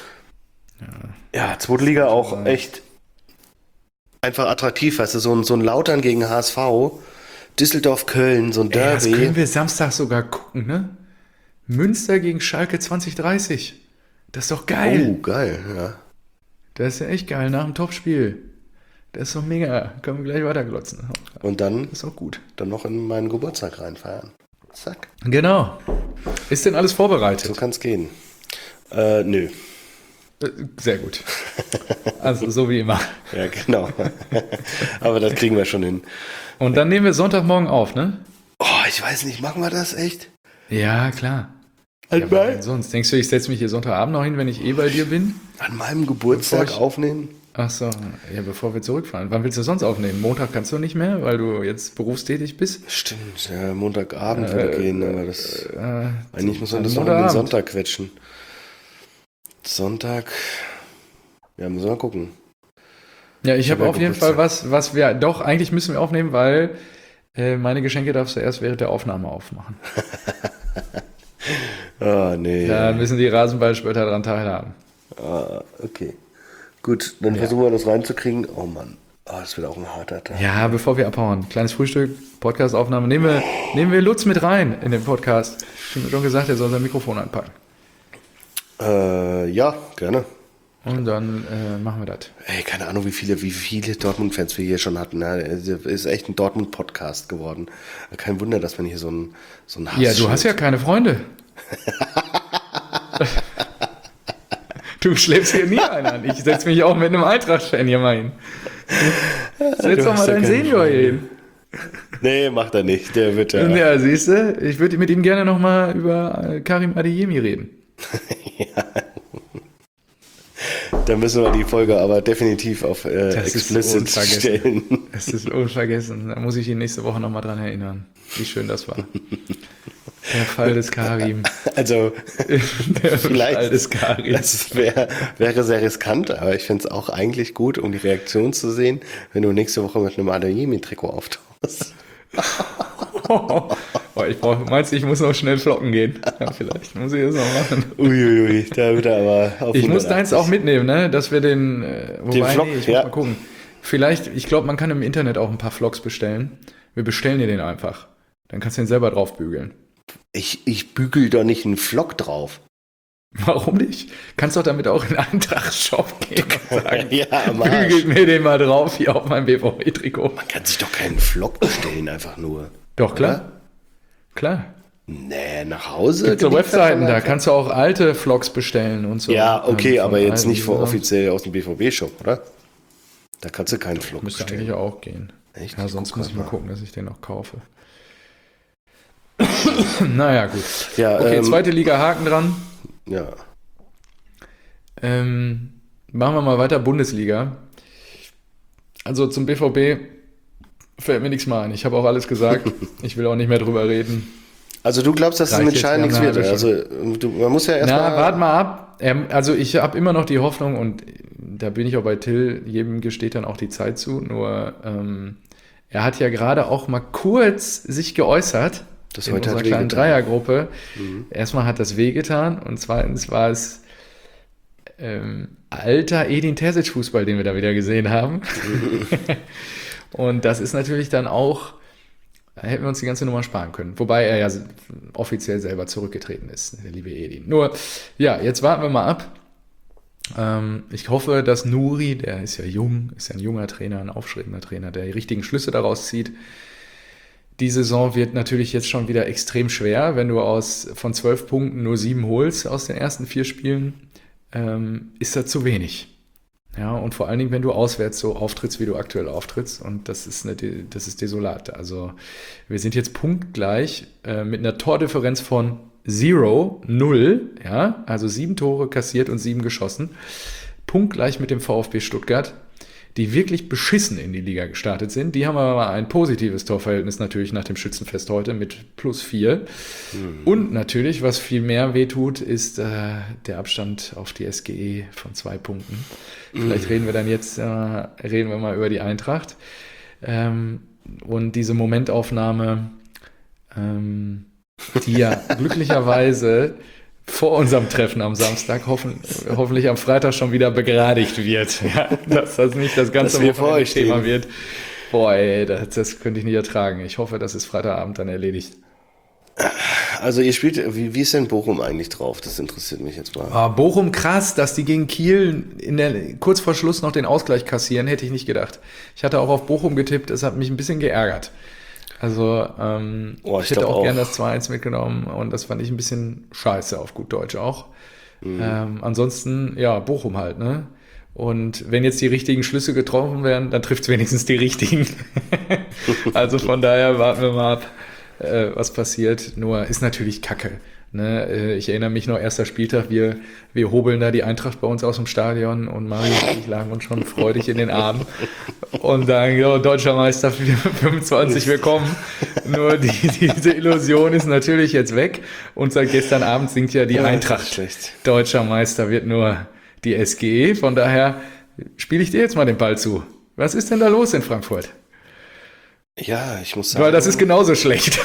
Speaker 2: Ja, zweite Liga auch echt einfach attraktiv, weißt du, so ein, so ein Lautern gegen H S V, Düsseldorf, Köln, so ein
Speaker 1: Ey, das
Speaker 2: Derby.
Speaker 1: können wir Samstag sogar gucken, ne? Münster gegen Schalke zwanzig dreißig. Das ist doch geil.
Speaker 2: Oh, geil, ja.
Speaker 1: Das ist ja echt geil, nach dem Topspiel. Das ist doch mega. Können wir gleich weiterglotzen.
Speaker 2: Und dann,
Speaker 1: Das ist auch gut.
Speaker 2: dann noch in meinen Geburtstag reinfeiern. Zack.
Speaker 1: Genau. Ist denn alles
Speaker 2: So
Speaker 1: vorbereitet?
Speaker 2: kann's gehen. Äh, nö.
Speaker 1: Äh, Sehr gut. Also so wie immer.
Speaker 2: Ja, genau. Aber das kriegen wir schon hin.
Speaker 1: Und dann nehmen wir Sonntagmorgen auf, ne?
Speaker 2: Oh, ich weiß nicht, machen wir das echt?
Speaker 1: Ja, klar.
Speaker 2: An,
Speaker 1: Ja, was
Speaker 2: mein,
Speaker 1: denn sonst? Denkst du, ich setze mich hier Sonntagabend noch hin, wenn ich eh bei dir bin?
Speaker 2: an meinem Geburtstag
Speaker 1: Bevor ich-
Speaker 2: aufnehmen?
Speaker 1: Ach so, ja, bevor wir zurückfahren. Wann willst du sonst aufnehmen? Montag kannst du nicht mehr, weil du jetzt berufstätig bist?
Speaker 2: Stimmt, ja, Montagabend würde gehen, aber das.
Speaker 1: Äh,
Speaker 2: Eigentlich muss man das noch in den
Speaker 1: Montagabend.
Speaker 2: Sonntag quetschen. Sonntag. Ja, müssen wir mal gucken.
Speaker 1: Ja, ich
Speaker 2: Ich hab
Speaker 1: habe
Speaker 2: ja
Speaker 1: auf jeden
Speaker 2: Geburtstag.
Speaker 1: Fall was, was wir, doch, eigentlich müssen wir aufnehmen, weil äh, meine Geschenke darfst du erst während der Aufnahme aufmachen.
Speaker 2: Ah, nee.
Speaker 1: Da müssen die Rasenballspötter dran teilhaben.
Speaker 2: Ah, okay. Gut, dann versuchen wir das reinzukriegen. Oh Mann, ah, das wird auch ein harter Tag.
Speaker 1: Ja, bevor wir abhauen, kleines Frühstück, Podcastaufnahme. Nehmen wir, nehmen wir Lutz mit rein in den Podcast. Ich habe schon gesagt, er soll sein Mikrofon anpacken.
Speaker 2: Äh, ja, gerne.
Speaker 1: Und dann äh, machen wir das.
Speaker 2: Ey, keine Ahnung, wie viele, wie viele Dortmund-Fans wir hier schon hatten. Ja, es ist echt ein Dortmund-Podcast geworden. Kein Wunder, dass man hier so ein, so ein Hass
Speaker 1: Ja, du hast ja keine Freunde. Du schleppst hier nie einen an. Ich setze mich auch mit einem Eintracht-Fan hier mal hin. Setz
Speaker 2: Du
Speaker 1: doch
Speaker 2: hast
Speaker 1: mal
Speaker 2: ja
Speaker 1: deinen
Speaker 2: keine
Speaker 1: Senior hier hin.
Speaker 2: Nee, macht er nicht. Der wird ja.
Speaker 1: Ja, siehst du, ich würde mit ihm gerne nochmal über äh, Karim Adeyemi reden.
Speaker 2: Da müssen wir die Folge aber definitiv auf äh,
Speaker 1: Das ist
Speaker 2: explicit
Speaker 1: unvergessen.
Speaker 2: stellen.
Speaker 1: Es ist unvergessen. Da muss ich ihn nächste Woche nochmal dran erinnern, wie schön das war. Der Fall des Karim.
Speaker 2: Also,
Speaker 1: Der Fall
Speaker 2: vielleicht,
Speaker 1: des Karim.
Speaker 2: das wär, wäre sehr riskant, aber ich finde es auch eigentlich gut, um die Reaktion zu sehen, wenn du nächste Woche mit einem Adeyemi-Trikot auftauchst.
Speaker 1: Oh, ich brauch, meinst du, ich muss noch schnell flocken gehen? Ja, vielleicht muss ich das noch machen.
Speaker 2: Uiuiui, da wird er aber auf
Speaker 1: Ich muss
Speaker 2: hundertachtzig.
Speaker 1: deins auch mitnehmen, ne? Dass wir den, äh, wobei,
Speaker 2: Vlog,
Speaker 1: nee, ich
Speaker 2: ja.
Speaker 1: muss mal gucken. Vielleicht, ich glaube, man kann im Internet auch ein paar Vlogs bestellen. Wir bestellen dir den einfach. Dann kannst du den selber drauf bügeln.
Speaker 2: Ich, ich bügel doch nicht einen Vlog drauf.
Speaker 1: Warum nicht? Kannst doch damit auch in einen Eintracht-Shop gehen und sagen,
Speaker 2: Ja, am Arsch.
Speaker 1: bügelt mir den mal drauf hier auf mein B V B-Trikot.
Speaker 2: Man kann sich doch keinen Vlog bestellen, einfach nur.
Speaker 1: Doch, klar.
Speaker 2: Oder?
Speaker 1: Klar.
Speaker 2: Nee, nach Hause?
Speaker 1: Gibt so
Speaker 2: geliefert
Speaker 1: Webseiten,
Speaker 2: dann
Speaker 1: da
Speaker 2: einfach?
Speaker 1: kannst du auch alte Vlogs bestellen und so.
Speaker 2: Ja, okay,
Speaker 1: Ähm, von
Speaker 2: aber jetzt
Speaker 1: alten
Speaker 2: nicht vor
Speaker 1: Usern.
Speaker 2: offiziell aus dem B V B-Shop, oder? Da kannst du keinen Vlog
Speaker 1: Müsste
Speaker 2: bestellen.
Speaker 1: eigentlich auch gehen.
Speaker 2: Echt?
Speaker 1: Ja,
Speaker 2: Ich
Speaker 1: sonst
Speaker 2: guck
Speaker 1: muss ich
Speaker 2: grad
Speaker 1: mal
Speaker 2: mal.
Speaker 1: gucken, dass ich den noch kaufe. Naja, gut.
Speaker 2: Ja,
Speaker 1: Okay,
Speaker 2: ähm,
Speaker 1: zweite Liga, Haken dran.
Speaker 2: Ja.
Speaker 1: Ähm, machen wir mal weiter, Bundesliga. Also zum B V B fällt mir nichts mehr ein. Ich habe auch alles gesagt. Ich will auch nicht mehr drüber reden.
Speaker 2: Also du glaubst, dass es mit Schein nichts wird? Also du, man muss ja erstmal...
Speaker 1: Na, warte mal ab. Also ich habe immer noch die Hoffnung und da bin ich auch bei Till, jedem gesteht dann auch die Zeit zu, nur ähm, er hat ja gerade auch mal kurz sich geäußert
Speaker 2: das
Speaker 1: in
Speaker 2: heute
Speaker 1: unserer
Speaker 2: hat
Speaker 1: kleinen
Speaker 2: wehgetan.
Speaker 1: Dreiergruppe.
Speaker 2: Mhm.
Speaker 1: Erstmal hat das wehgetan und zweitens war es ähm, alter Edin Terzic-Fußball, den wir da wieder gesehen haben. Und das ist natürlich dann auch, da hätten wir uns die ganze Nummer sparen können. Wobei er ja offiziell selber zurückgetreten ist, der liebe Edin. Nur, ja, jetzt warten wir mal ab. Ähm, ich hoffe, dass Nuri, der ist ja jung, ist ja ein junger Trainer, ein aufstrebender Trainer, der die richtigen Schlüsse daraus zieht. Die Saison wird natürlich jetzt schon wieder extrem schwer, wenn du aus von zwölf Punkten nur sieben holst aus den ersten vier Spielen, ähm, ist das zu wenig. Ja, und vor allen Dingen, wenn du auswärts so auftrittst, wie du aktuell auftrittst, und das ist, eine, das ist desolat. Also wir sind jetzt punktgleich äh, mit einer Tordifferenz von Zero, null, ja, also sieben Tore kassiert und sieben geschossen. Punktgleich mit dem VfB Stuttgart, die wirklich beschissen in die Liga gestartet sind. Die haben aber ein positives Torverhältnis natürlich nach dem Schützenfest heute mit plus vier. Mhm. Und natürlich, was viel mehr wehtut, ist äh, der Abstand auf die S G E von zwei Punkten. Mhm. Vielleicht reden wir dann jetzt, äh, reden wir mal über die Eintracht. Ähm, und diese Momentaufnahme, ähm, die ja glücklicherweise vor unserem Treffen am Samstag hoffen, hoffentlich am Freitag schon wieder begradigt wird. Ja, dass das nicht das ganze Wochenende Thema wird. Boah, ey, das, das könnte ich nicht ertragen. Ich hoffe, das ist Freitagabend dann erledigt.
Speaker 2: Also ihr spielt, wie, wie ist denn Bochum eigentlich drauf? Das interessiert mich jetzt mal.
Speaker 1: Oh, Bochum krass, dass die gegen Kiel in der, kurz vor Schluss noch den Ausgleich kassieren, hätte ich nicht gedacht. Ich hatte auch auf Bochum getippt, das hat mich ein bisschen geärgert. Also ähm, oh, ich, ich hätte auch, auch gern das zwei eins mitgenommen und das fand ich ein bisschen scheiße, auf gut Deutsch auch. Mhm. Ähm, ansonsten, ja, Bochum halt, ne? Und wenn jetzt die richtigen Schlüsse getroffen werden, dann trifft es wenigstens die richtigen. Also von daher warten wir mal ab, äh, was passiert. Nur ist natürlich Kacke. Ne? Äh, ich erinnere mich noch, erster Spieltag, wir, wir hobeln da die Eintracht bei uns aus dem Stadion und Mario und ich lagen uns schon freudig in den Armen und sagen, jo, deutscher Meister fünfundzwanzig, willkommen. Nur die, diese Illusion ist natürlich jetzt weg und seit gestern Abend singt ja die Eintracht. Deutscher Meister wird nur die S G E, von daher spiele ich dir jetzt mal den Ball zu. Was ist denn da los in Frankfurt?
Speaker 2: Ja, ich muss sagen...
Speaker 1: Weil das ist genauso schlecht.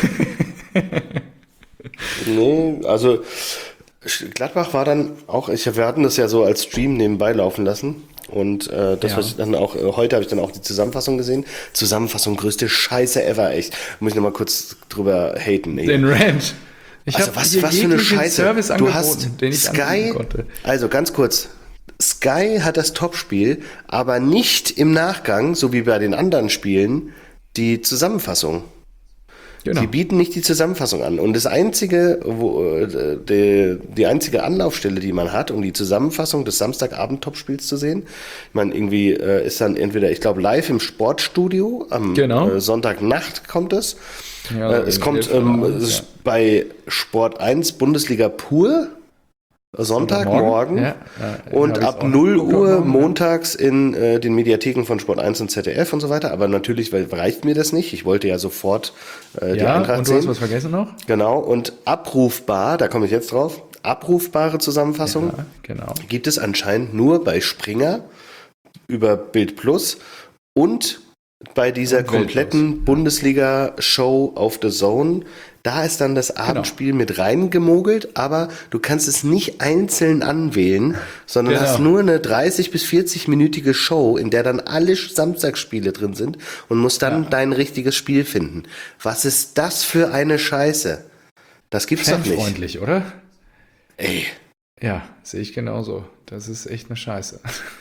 Speaker 2: Nee, also Gladbach war dann auch, ich, wir hatten das ja so als Stream nebenbei laufen lassen und äh, das, ja. was ich dann auch, äh, heute habe ich dann auch die Zusammenfassung gesehen. Zusammenfassung, größte Scheiße ever, echt. Muss ich nochmal kurz drüber haten. Ey.
Speaker 1: Den Rant. Ich
Speaker 2: also was, was für eine Scheiße.
Speaker 1: Service
Speaker 2: du hast
Speaker 1: den ich
Speaker 2: Sky, also ganz kurz, Sky hat das Topspiel, aber nicht im Nachgang, so wie bei den anderen Spielen, die Zusammenfassung. Genau. Die bieten nicht die Zusammenfassung an. Und das einzige, wo, die, die einzige Anlaufstelle, die man hat, um die Zusammenfassung des Samstagabend-Topspiels zu sehen, ich meine, irgendwie äh, ist dann entweder, ich glaube, live im Sportstudio, am genau. äh, Sonntagnacht kommt es. Ja, äh, es kommt ähm, es ist ja. bei Sport eins Bundesliga pur, Sonntagmorgen ja, ja, und ab null Uhr montags in äh, den Mediatheken von Sport eins und Z D F und so weiter. Aber natürlich weil, reicht mir das nicht. Ich wollte ja sofort äh, die
Speaker 1: ja,
Speaker 2: Eintracht
Speaker 1: und
Speaker 2: sehen.
Speaker 1: Du hast was vergessen noch?
Speaker 2: Genau. Und abrufbar, da komme ich jetzt drauf, abrufbare Zusammenfassung
Speaker 1: ja, genau.
Speaker 2: gibt es anscheinend nur bei Springer über Bild Plus und bei dieser und kompletten Bundesliga-Show auf The Zone. Da ist dann das Abendspiel genau. mit reingemogelt, aber du kannst es nicht einzeln anwählen, sondern genau. hast nur eine dreißig- bis vierzig-minütige Show, in der dann alle Samstagsspiele drin sind und musst dann ja. dein richtiges Spiel finden. Was ist das für eine Scheiße? Das gibt's doch nicht.
Speaker 1: Fanfreundlich, oder?
Speaker 2: Ey.
Speaker 1: Ja, sehe ich genauso. Das ist echt eine Scheiße.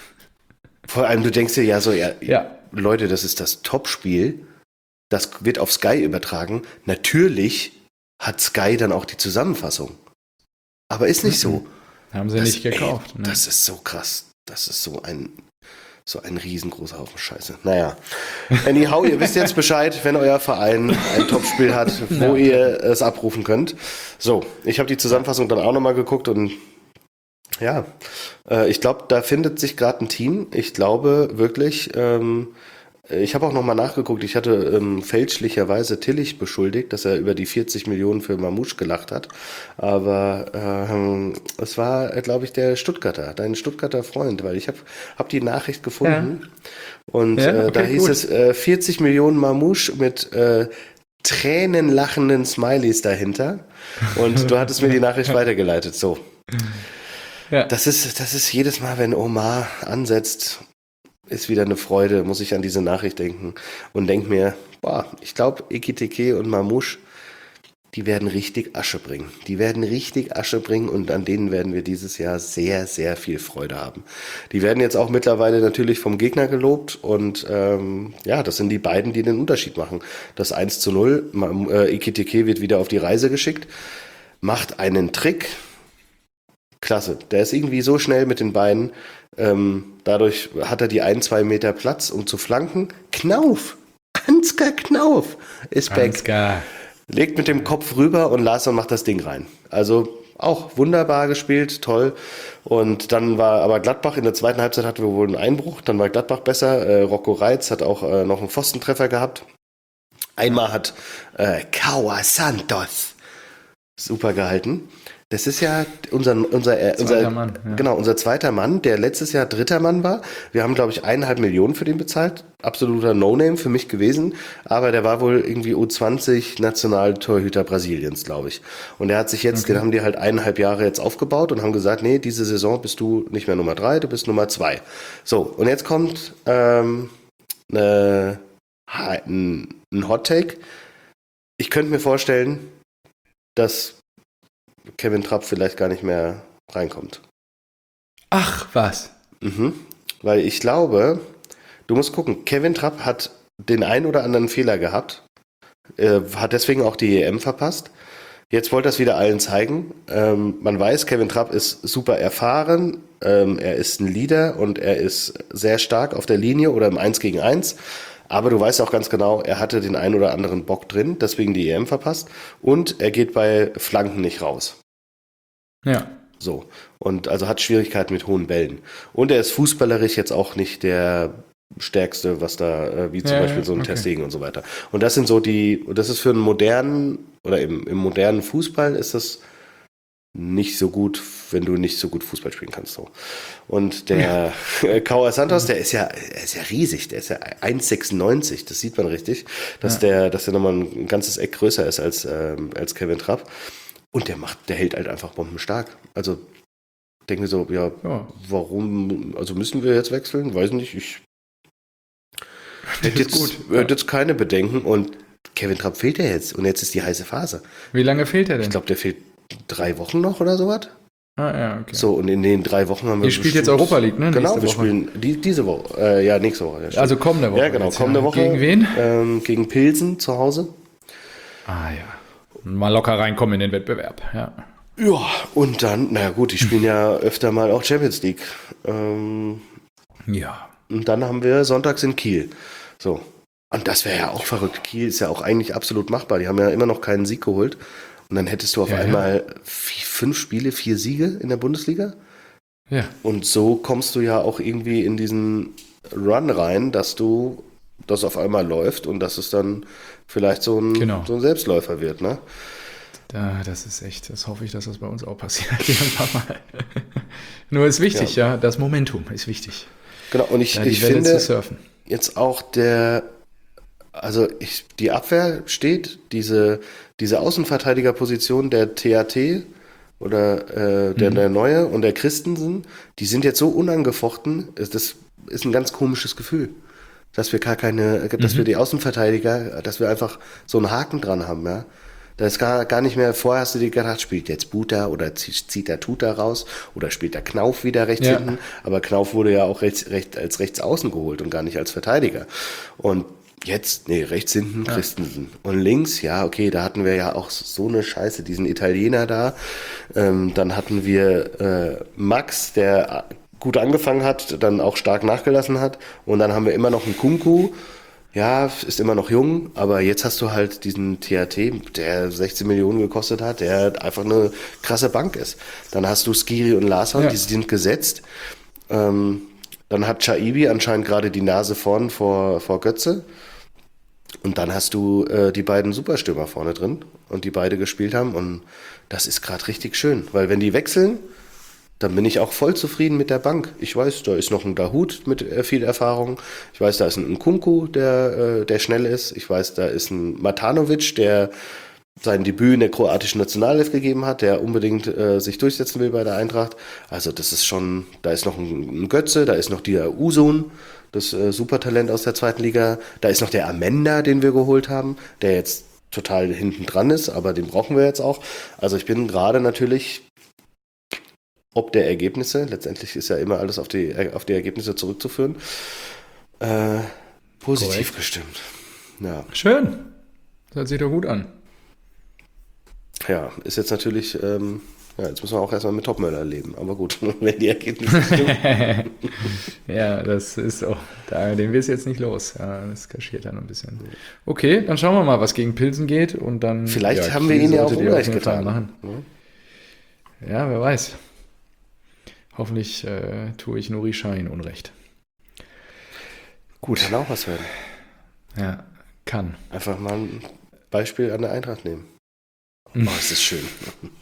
Speaker 2: Vor allem, du denkst dir ja so, ja,
Speaker 1: ja.
Speaker 2: Leute, das ist das Topspiel. Das wird auf Sky übertragen. Natürlich hat Sky dann auch die Zusammenfassung. Aber ist nicht so.
Speaker 1: Haben sie
Speaker 2: das,
Speaker 1: nicht gekauft.
Speaker 2: Ey,
Speaker 1: ne?
Speaker 2: Das ist so krass. Das ist so ein, so ein riesengroßer Haufen Scheiße. Naja. Anyhow, ihr wisst jetzt Bescheid, wenn euer Verein ein Topspiel hat, wo ja. ihr es abrufen könnt. So, ich habe die Zusammenfassung dann auch nochmal geguckt und ja, äh, ich glaube, da findet sich gerade ein Team. Ich glaube wirklich, ähm, Ich habe auch nochmal nachgeguckt, ich hatte ähm, fälschlicherweise Tillich beschuldigt, dass er über die vierzig Millionen für Mamouche gelacht hat. Aber ähm, es war, glaube ich, der Stuttgarter, dein Stuttgarter Freund, weil ich habe hab die Nachricht gefunden. Und
Speaker 1: Ja,
Speaker 2: äh,
Speaker 1: okay,
Speaker 2: da hieß
Speaker 1: gut.
Speaker 2: es äh, vierzig Millionen Mamouche mit äh, tränenlachenden Smileys dahinter. Und du hattest mir die Nachricht weitergeleitet. So,
Speaker 1: Ja.
Speaker 2: das ist, das ist jedes Mal, wenn Omar ansetzt, ist wieder eine Freude, muss ich an diese Nachricht denken und denk mir, boah, ich glaube, Ekitike und Mamouche, die werden richtig Asche bringen. Die werden richtig Asche bringen und an denen werden wir dieses Jahr sehr, sehr viel Freude haben. Die werden jetzt auch mittlerweile natürlich vom Gegner gelobt und ähm, ja, das sind die beiden, die den Unterschied machen. Das eins zu null, Mam- äh, Ekitike wird wieder auf die Reise geschickt, macht einen Trick. Klasse, der ist irgendwie so schnell mit den Beinen, ähm, dadurch hat er die ein, zwei Meter Platz, um zu flanken. Knauf, Ansgar Knauf ist back,
Speaker 1: Ansgar.
Speaker 2: legt mit dem Kopf rüber und Larsson macht das Ding rein. Also auch wunderbar gespielt, toll. Und dann war aber Gladbach, in der zweiten Halbzeit hatten wir wohl einen Einbruch, dann war Gladbach besser. Äh, Rocco Reitz hat auch äh, noch einen Pfostentreffer gehabt. Einmal hat äh, Kawa Santos super gehalten. Das ist ja unser, unser, äh, unser,
Speaker 1: Zweiter Mann, ja.
Speaker 2: genau, unser zweiter Mann, der letztes Jahr dritter Mann war. Wir haben, glaube ich, eineinhalb Millionen für den bezahlt. Absoluter No-Name für mich gewesen. Aber der war wohl irgendwie U zwanzig Nationaltorhüter Brasiliens, glaube ich. Und der hat sich jetzt,
Speaker 1: Okay.
Speaker 2: den haben die halt eineinhalb Jahre jetzt aufgebaut und haben gesagt, nee, diese Saison bist du nicht mehr Nummer drei, du bist Nummer zwei. So, und jetzt kommt ähm, eine, ein, ein Hot Take. Ich könnte mir vorstellen, dass Kevin Trapp vielleicht gar nicht mehr reinkommt.
Speaker 1: Ach, was?
Speaker 2: Mhm. Weil ich glaube, du musst gucken, Kevin Trapp hat den einen oder anderen Fehler gehabt, äh, hat deswegen auch die E M verpasst. Jetzt wollte er es wieder allen zeigen. Ähm, man weiß, Kevin Trapp ist super erfahren, ähm, er ist ein Leader und er ist sehr stark auf der Linie oder im eins gegen eins. Aber du weißt auch ganz genau, er hatte den einen oder anderen Bock drin, deswegen die E M verpasst. Und er geht bei Flanken nicht raus.
Speaker 1: Ja.
Speaker 2: So. Und also hat Schwierigkeiten mit hohen Bällen. Und er ist fußballerisch jetzt auch nicht der Stärkste, was da, äh, wie zum
Speaker 1: Ja,
Speaker 2: Beispiel
Speaker 1: ja,
Speaker 2: so ein
Speaker 1: okay.
Speaker 2: Ter Stegen und so weiter. Und das sind so die, und das ist für einen modernen, oder im, im modernen Fußball ist das nicht so gut, wenn du nicht so gut Fußball spielen kannst. So. Und der ja. Kawa Santos, der ist ja, er ist ja riesig, der ist ja eins Komma sechsundneunzig, das sieht man richtig, dass ja. der, dass der nochmal ein ganzes Eck größer ist als, ähm, als Kevin Trapp. Und der macht, der hält halt einfach bombenstark. Also denke mir so, ja,
Speaker 1: Ja.
Speaker 2: warum, also müssen wir jetzt wechseln? Weiß nicht, ich hätte jetzt,
Speaker 1: gut.
Speaker 2: hätte jetzt keine Bedenken und Kevin Trapp fehlt ja jetzt und jetzt ist die heiße Phase.
Speaker 1: Wie lange fehlt er denn?
Speaker 2: Ich glaube, der fehlt drei Wochen noch oder sowas.
Speaker 1: Ah, ja, okay.
Speaker 2: So, und in den drei Wochen haben wir...
Speaker 1: Ihr spielt jetzt Europa League, ne?
Speaker 2: Genau,
Speaker 1: Nächste
Speaker 2: wir
Speaker 1: Woche.
Speaker 2: spielen die, diese Woche, äh, ja, nächste Woche. Ja, stimmt.
Speaker 1: Also kommende Woche.
Speaker 2: Ja, genau,
Speaker 1: jetzt,
Speaker 2: kommende
Speaker 1: ja.
Speaker 2: Woche.
Speaker 1: Gegen wen?
Speaker 2: Ähm, gegen Pilsen zu Hause.
Speaker 1: Ah ja. Mal locker reinkommen in den Wettbewerb, ja.
Speaker 2: Ja, und dann, naja gut, die spielen ja öfter mal auch Champions League. Ähm,
Speaker 1: Ja.
Speaker 2: und dann haben wir sonntags in Kiel. So. Und das wäre ja auch verrückt. Kiel ist ja auch eigentlich absolut machbar. Die haben ja immer noch keinen Sieg geholt. Und dann hättest du auf
Speaker 1: Ja,
Speaker 2: einmal vier, fünf Spiele, vier Siege in der Bundesliga.
Speaker 1: Ja.
Speaker 2: Und so kommst du ja auch irgendwie in diesen Run rein, dass du das auf einmal läuft und dass es dann vielleicht so ein,
Speaker 1: Genau.
Speaker 2: so ein Selbstläufer wird, ne?
Speaker 1: Da, das ist echt, das hoffe ich, dass das bei uns auch passiert. Irgendwann mal. Nur ist wichtig, ja. ja, das Momentum ist wichtig.
Speaker 2: Genau, und ich,
Speaker 1: Da die
Speaker 2: ich
Speaker 1: Welle
Speaker 2: finde
Speaker 1: zu surfen.
Speaker 2: jetzt auch der, also ich, die Abwehr steht, diese, diese Außenverteidigerposition der T A T oder äh, der,
Speaker 1: Mhm.
Speaker 2: der Neue und der Christensen, die sind jetzt so unangefochten, ist- das ist ein ganz komisches Gefühl, dass wir gar keine, dass
Speaker 1: Mhm.
Speaker 2: wir die Außenverteidiger, dass wir einfach so einen Haken dran haben, ja. Da ist gar, gar nicht mehr, vorher hast du dir gedacht, spielt jetzt Buta oder zieht, zieht der Tuta raus oder spielt der Knauf wieder rechts
Speaker 1: Ja.
Speaker 2: hinten, aber Knauf wurde ja auch rechts, rechts, als rechts außen geholt und gar nicht als Verteidiger. Und jetzt, nee, rechts hinten
Speaker 1: Ja.
Speaker 2: Christensen. Und links, ja, okay, da hatten wir ja auch so eine Scheiße, diesen Italiener da. Ähm, dann hatten wir äh, Max, der gut angefangen hat, dann auch stark nachgelassen hat. Und dann haben wir immer noch einen Kunku. Ja, ist immer noch jung, aber jetzt hast du halt diesen T A T, der sechzehn Millionen gekostet hat, der einfach eine krasse Bank ist. Dann hast du Skiri und Larsson,
Speaker 1: Ja.
Speaker 2: die sind gesetzt. Ähm, Dann hat Chaibi anscheinend gerade die Nase vorn vor, vor Götze. Und dann hast du äh, die beiden Superstürmer vorne drin und die beide gespielt haben. Und das ist gerade richtig schön, weil wenn die wechseln, dann bin ich auch voll zufrieden mit der Bank. Ich weiß, da ist noch ein Dahut mit äh, viel Erfahrung. Ich weiß, da ist ein Nkunku, der, äh, der schnell ist. Ich weiß, da ist ein Matanovic, der sein Debüt in der kroatischen Nationalelf gegeben hat, der unbedingt äh, sich durchsetzen will bei der Eintracht. Also das ist schon, da ist noch ein, ein Götze, da ist noch der Usun, das äh, Supertalent aus der zweiten Liga. Da ist noch der Amenda, den wir geholt haben, der jetzt total hinten dran ist, aber den brauchen wir jetzt auch. Also ich bin gerade natürlich ob der Ergebnisse, letztendlich ist ja immer alles auf die, auf die Ergebnisse zurückzuführen, äh, positiv Korrekt. gestimmt. Ja.
Speaker 1: Schön. Das hört sich doch gut an.
Speaker 2: Ja, ist jetzt natürlich, ähm, ja, jetzt müssen wir auch erstmal mit Topmöller leben, aber gut, wenn die Ergebnisse stimmen.
Speaker 1: Ja, das ist auch, da, den wirst du jetzt nicht los. Ja, das kaschiert dann ein bisschen. Okay, dann schauen wir mal, was gegen Pilsen geht und dann.
Speaker 2: Vielleicht
Speaker 1: ja,
Speaker 2: haben wir ihn ja auch Unrecht getan.
Speaker 1: Machen. Ja. ja, wer weiß. Hoffentlich äh, tue ich Nuri Sahin Unrecht.
Speaker 2: Gut. Kann auch was werden.
Speaker 1: Ja, kann.
Speaker 2: Einfach mal ein Beispiel an der Eintracht nehmen. Oh, es ist schön.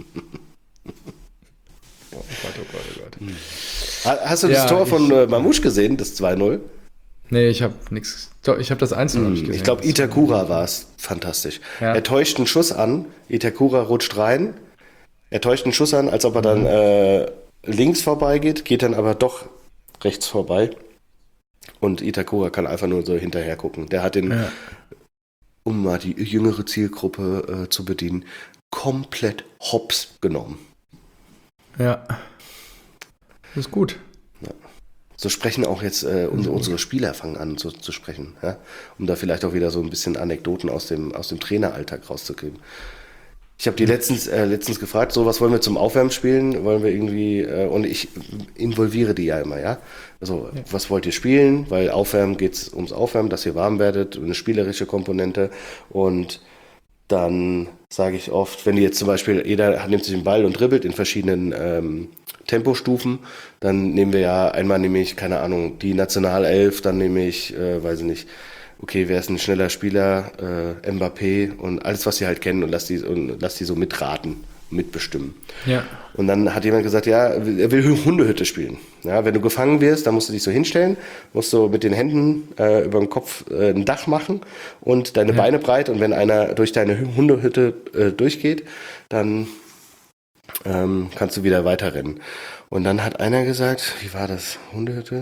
Speaker 1: Oh Gott, oh Gott, oh Gott.
Speaker 2: Hm. Hast du das ja, Tor ich, von äh, Mamouche gesehen, das zwei null?
Speaker 1: Nee, ich habe nichts. Ich habe das eins null hm, nicht gesehen.
Speaker 2: Ich glaube, Itakura war es. Fantastisch. Ja. Er täuscht einen Schuss an, Itakura rutscht rein. Er täuscht einen Schuss an, als ob er dann äh, links vorbeigeht, geht dann aber doch rechts vorbei. Und Itakura kann einfach nur so hinterher gucken. Der hat den, ja. um mal die jüngere Zielgruppe äh, zu bedienen, komplett hops genommen.
Speaker 1: Ja. Das ist gut.
Speaker 2: Ja. So sprechen auch jetzt äh, unsere, unsere Spieler fangen an zu, zu sprechen. Ja? Um da vielleicht auch wieder so ein bisschen Anekdoten aus dem, aus dem Traineralltag rauszukriegen. Ich habe die letztens, äh, letztens gefragt, so was wollen wir zum Aufwärmen spielen? Wollen wir irgendwie, äh, und ich involviere die ja immer, ja. Also, ja. Was wollt ihr spielen? Weil Aufwärmen geht's ums Aufwärmen, dass ihr warm werdet, eine spielerische Komponente. Und dann sage ich oft, wenn die jetzt zum Beispiel, jeder nimmt sich den Ball und dribbelt in verschiedenen ähm, Tempostufen, dann nehmen wir ja einmal nehme ich, keine Ahnung, die Nationalelf, dann nehme ich, äh, weiß ich nicht, okay, wer ist ein schneller Spieler, äh, Mbappé und alles, was sie halt kennen und lass die, und lass die so mitraten, mitbestimmen. Ja. Und dann hat jemand gesagt, ja, er will Hundehütte spielen. Ja, wenn du gefangen wirst, dann musst du dich so hinstellen, musst du mit den Händen äh, über dem Kopf äh, ein Dach machen und deine ja. Beine breit und wenn einer durch deine Hundehütte äh, durchgeht, dann ähm, kannst du wieder weiterrennen. Und dann hat einer gesagt, wie war das, Hundehütte?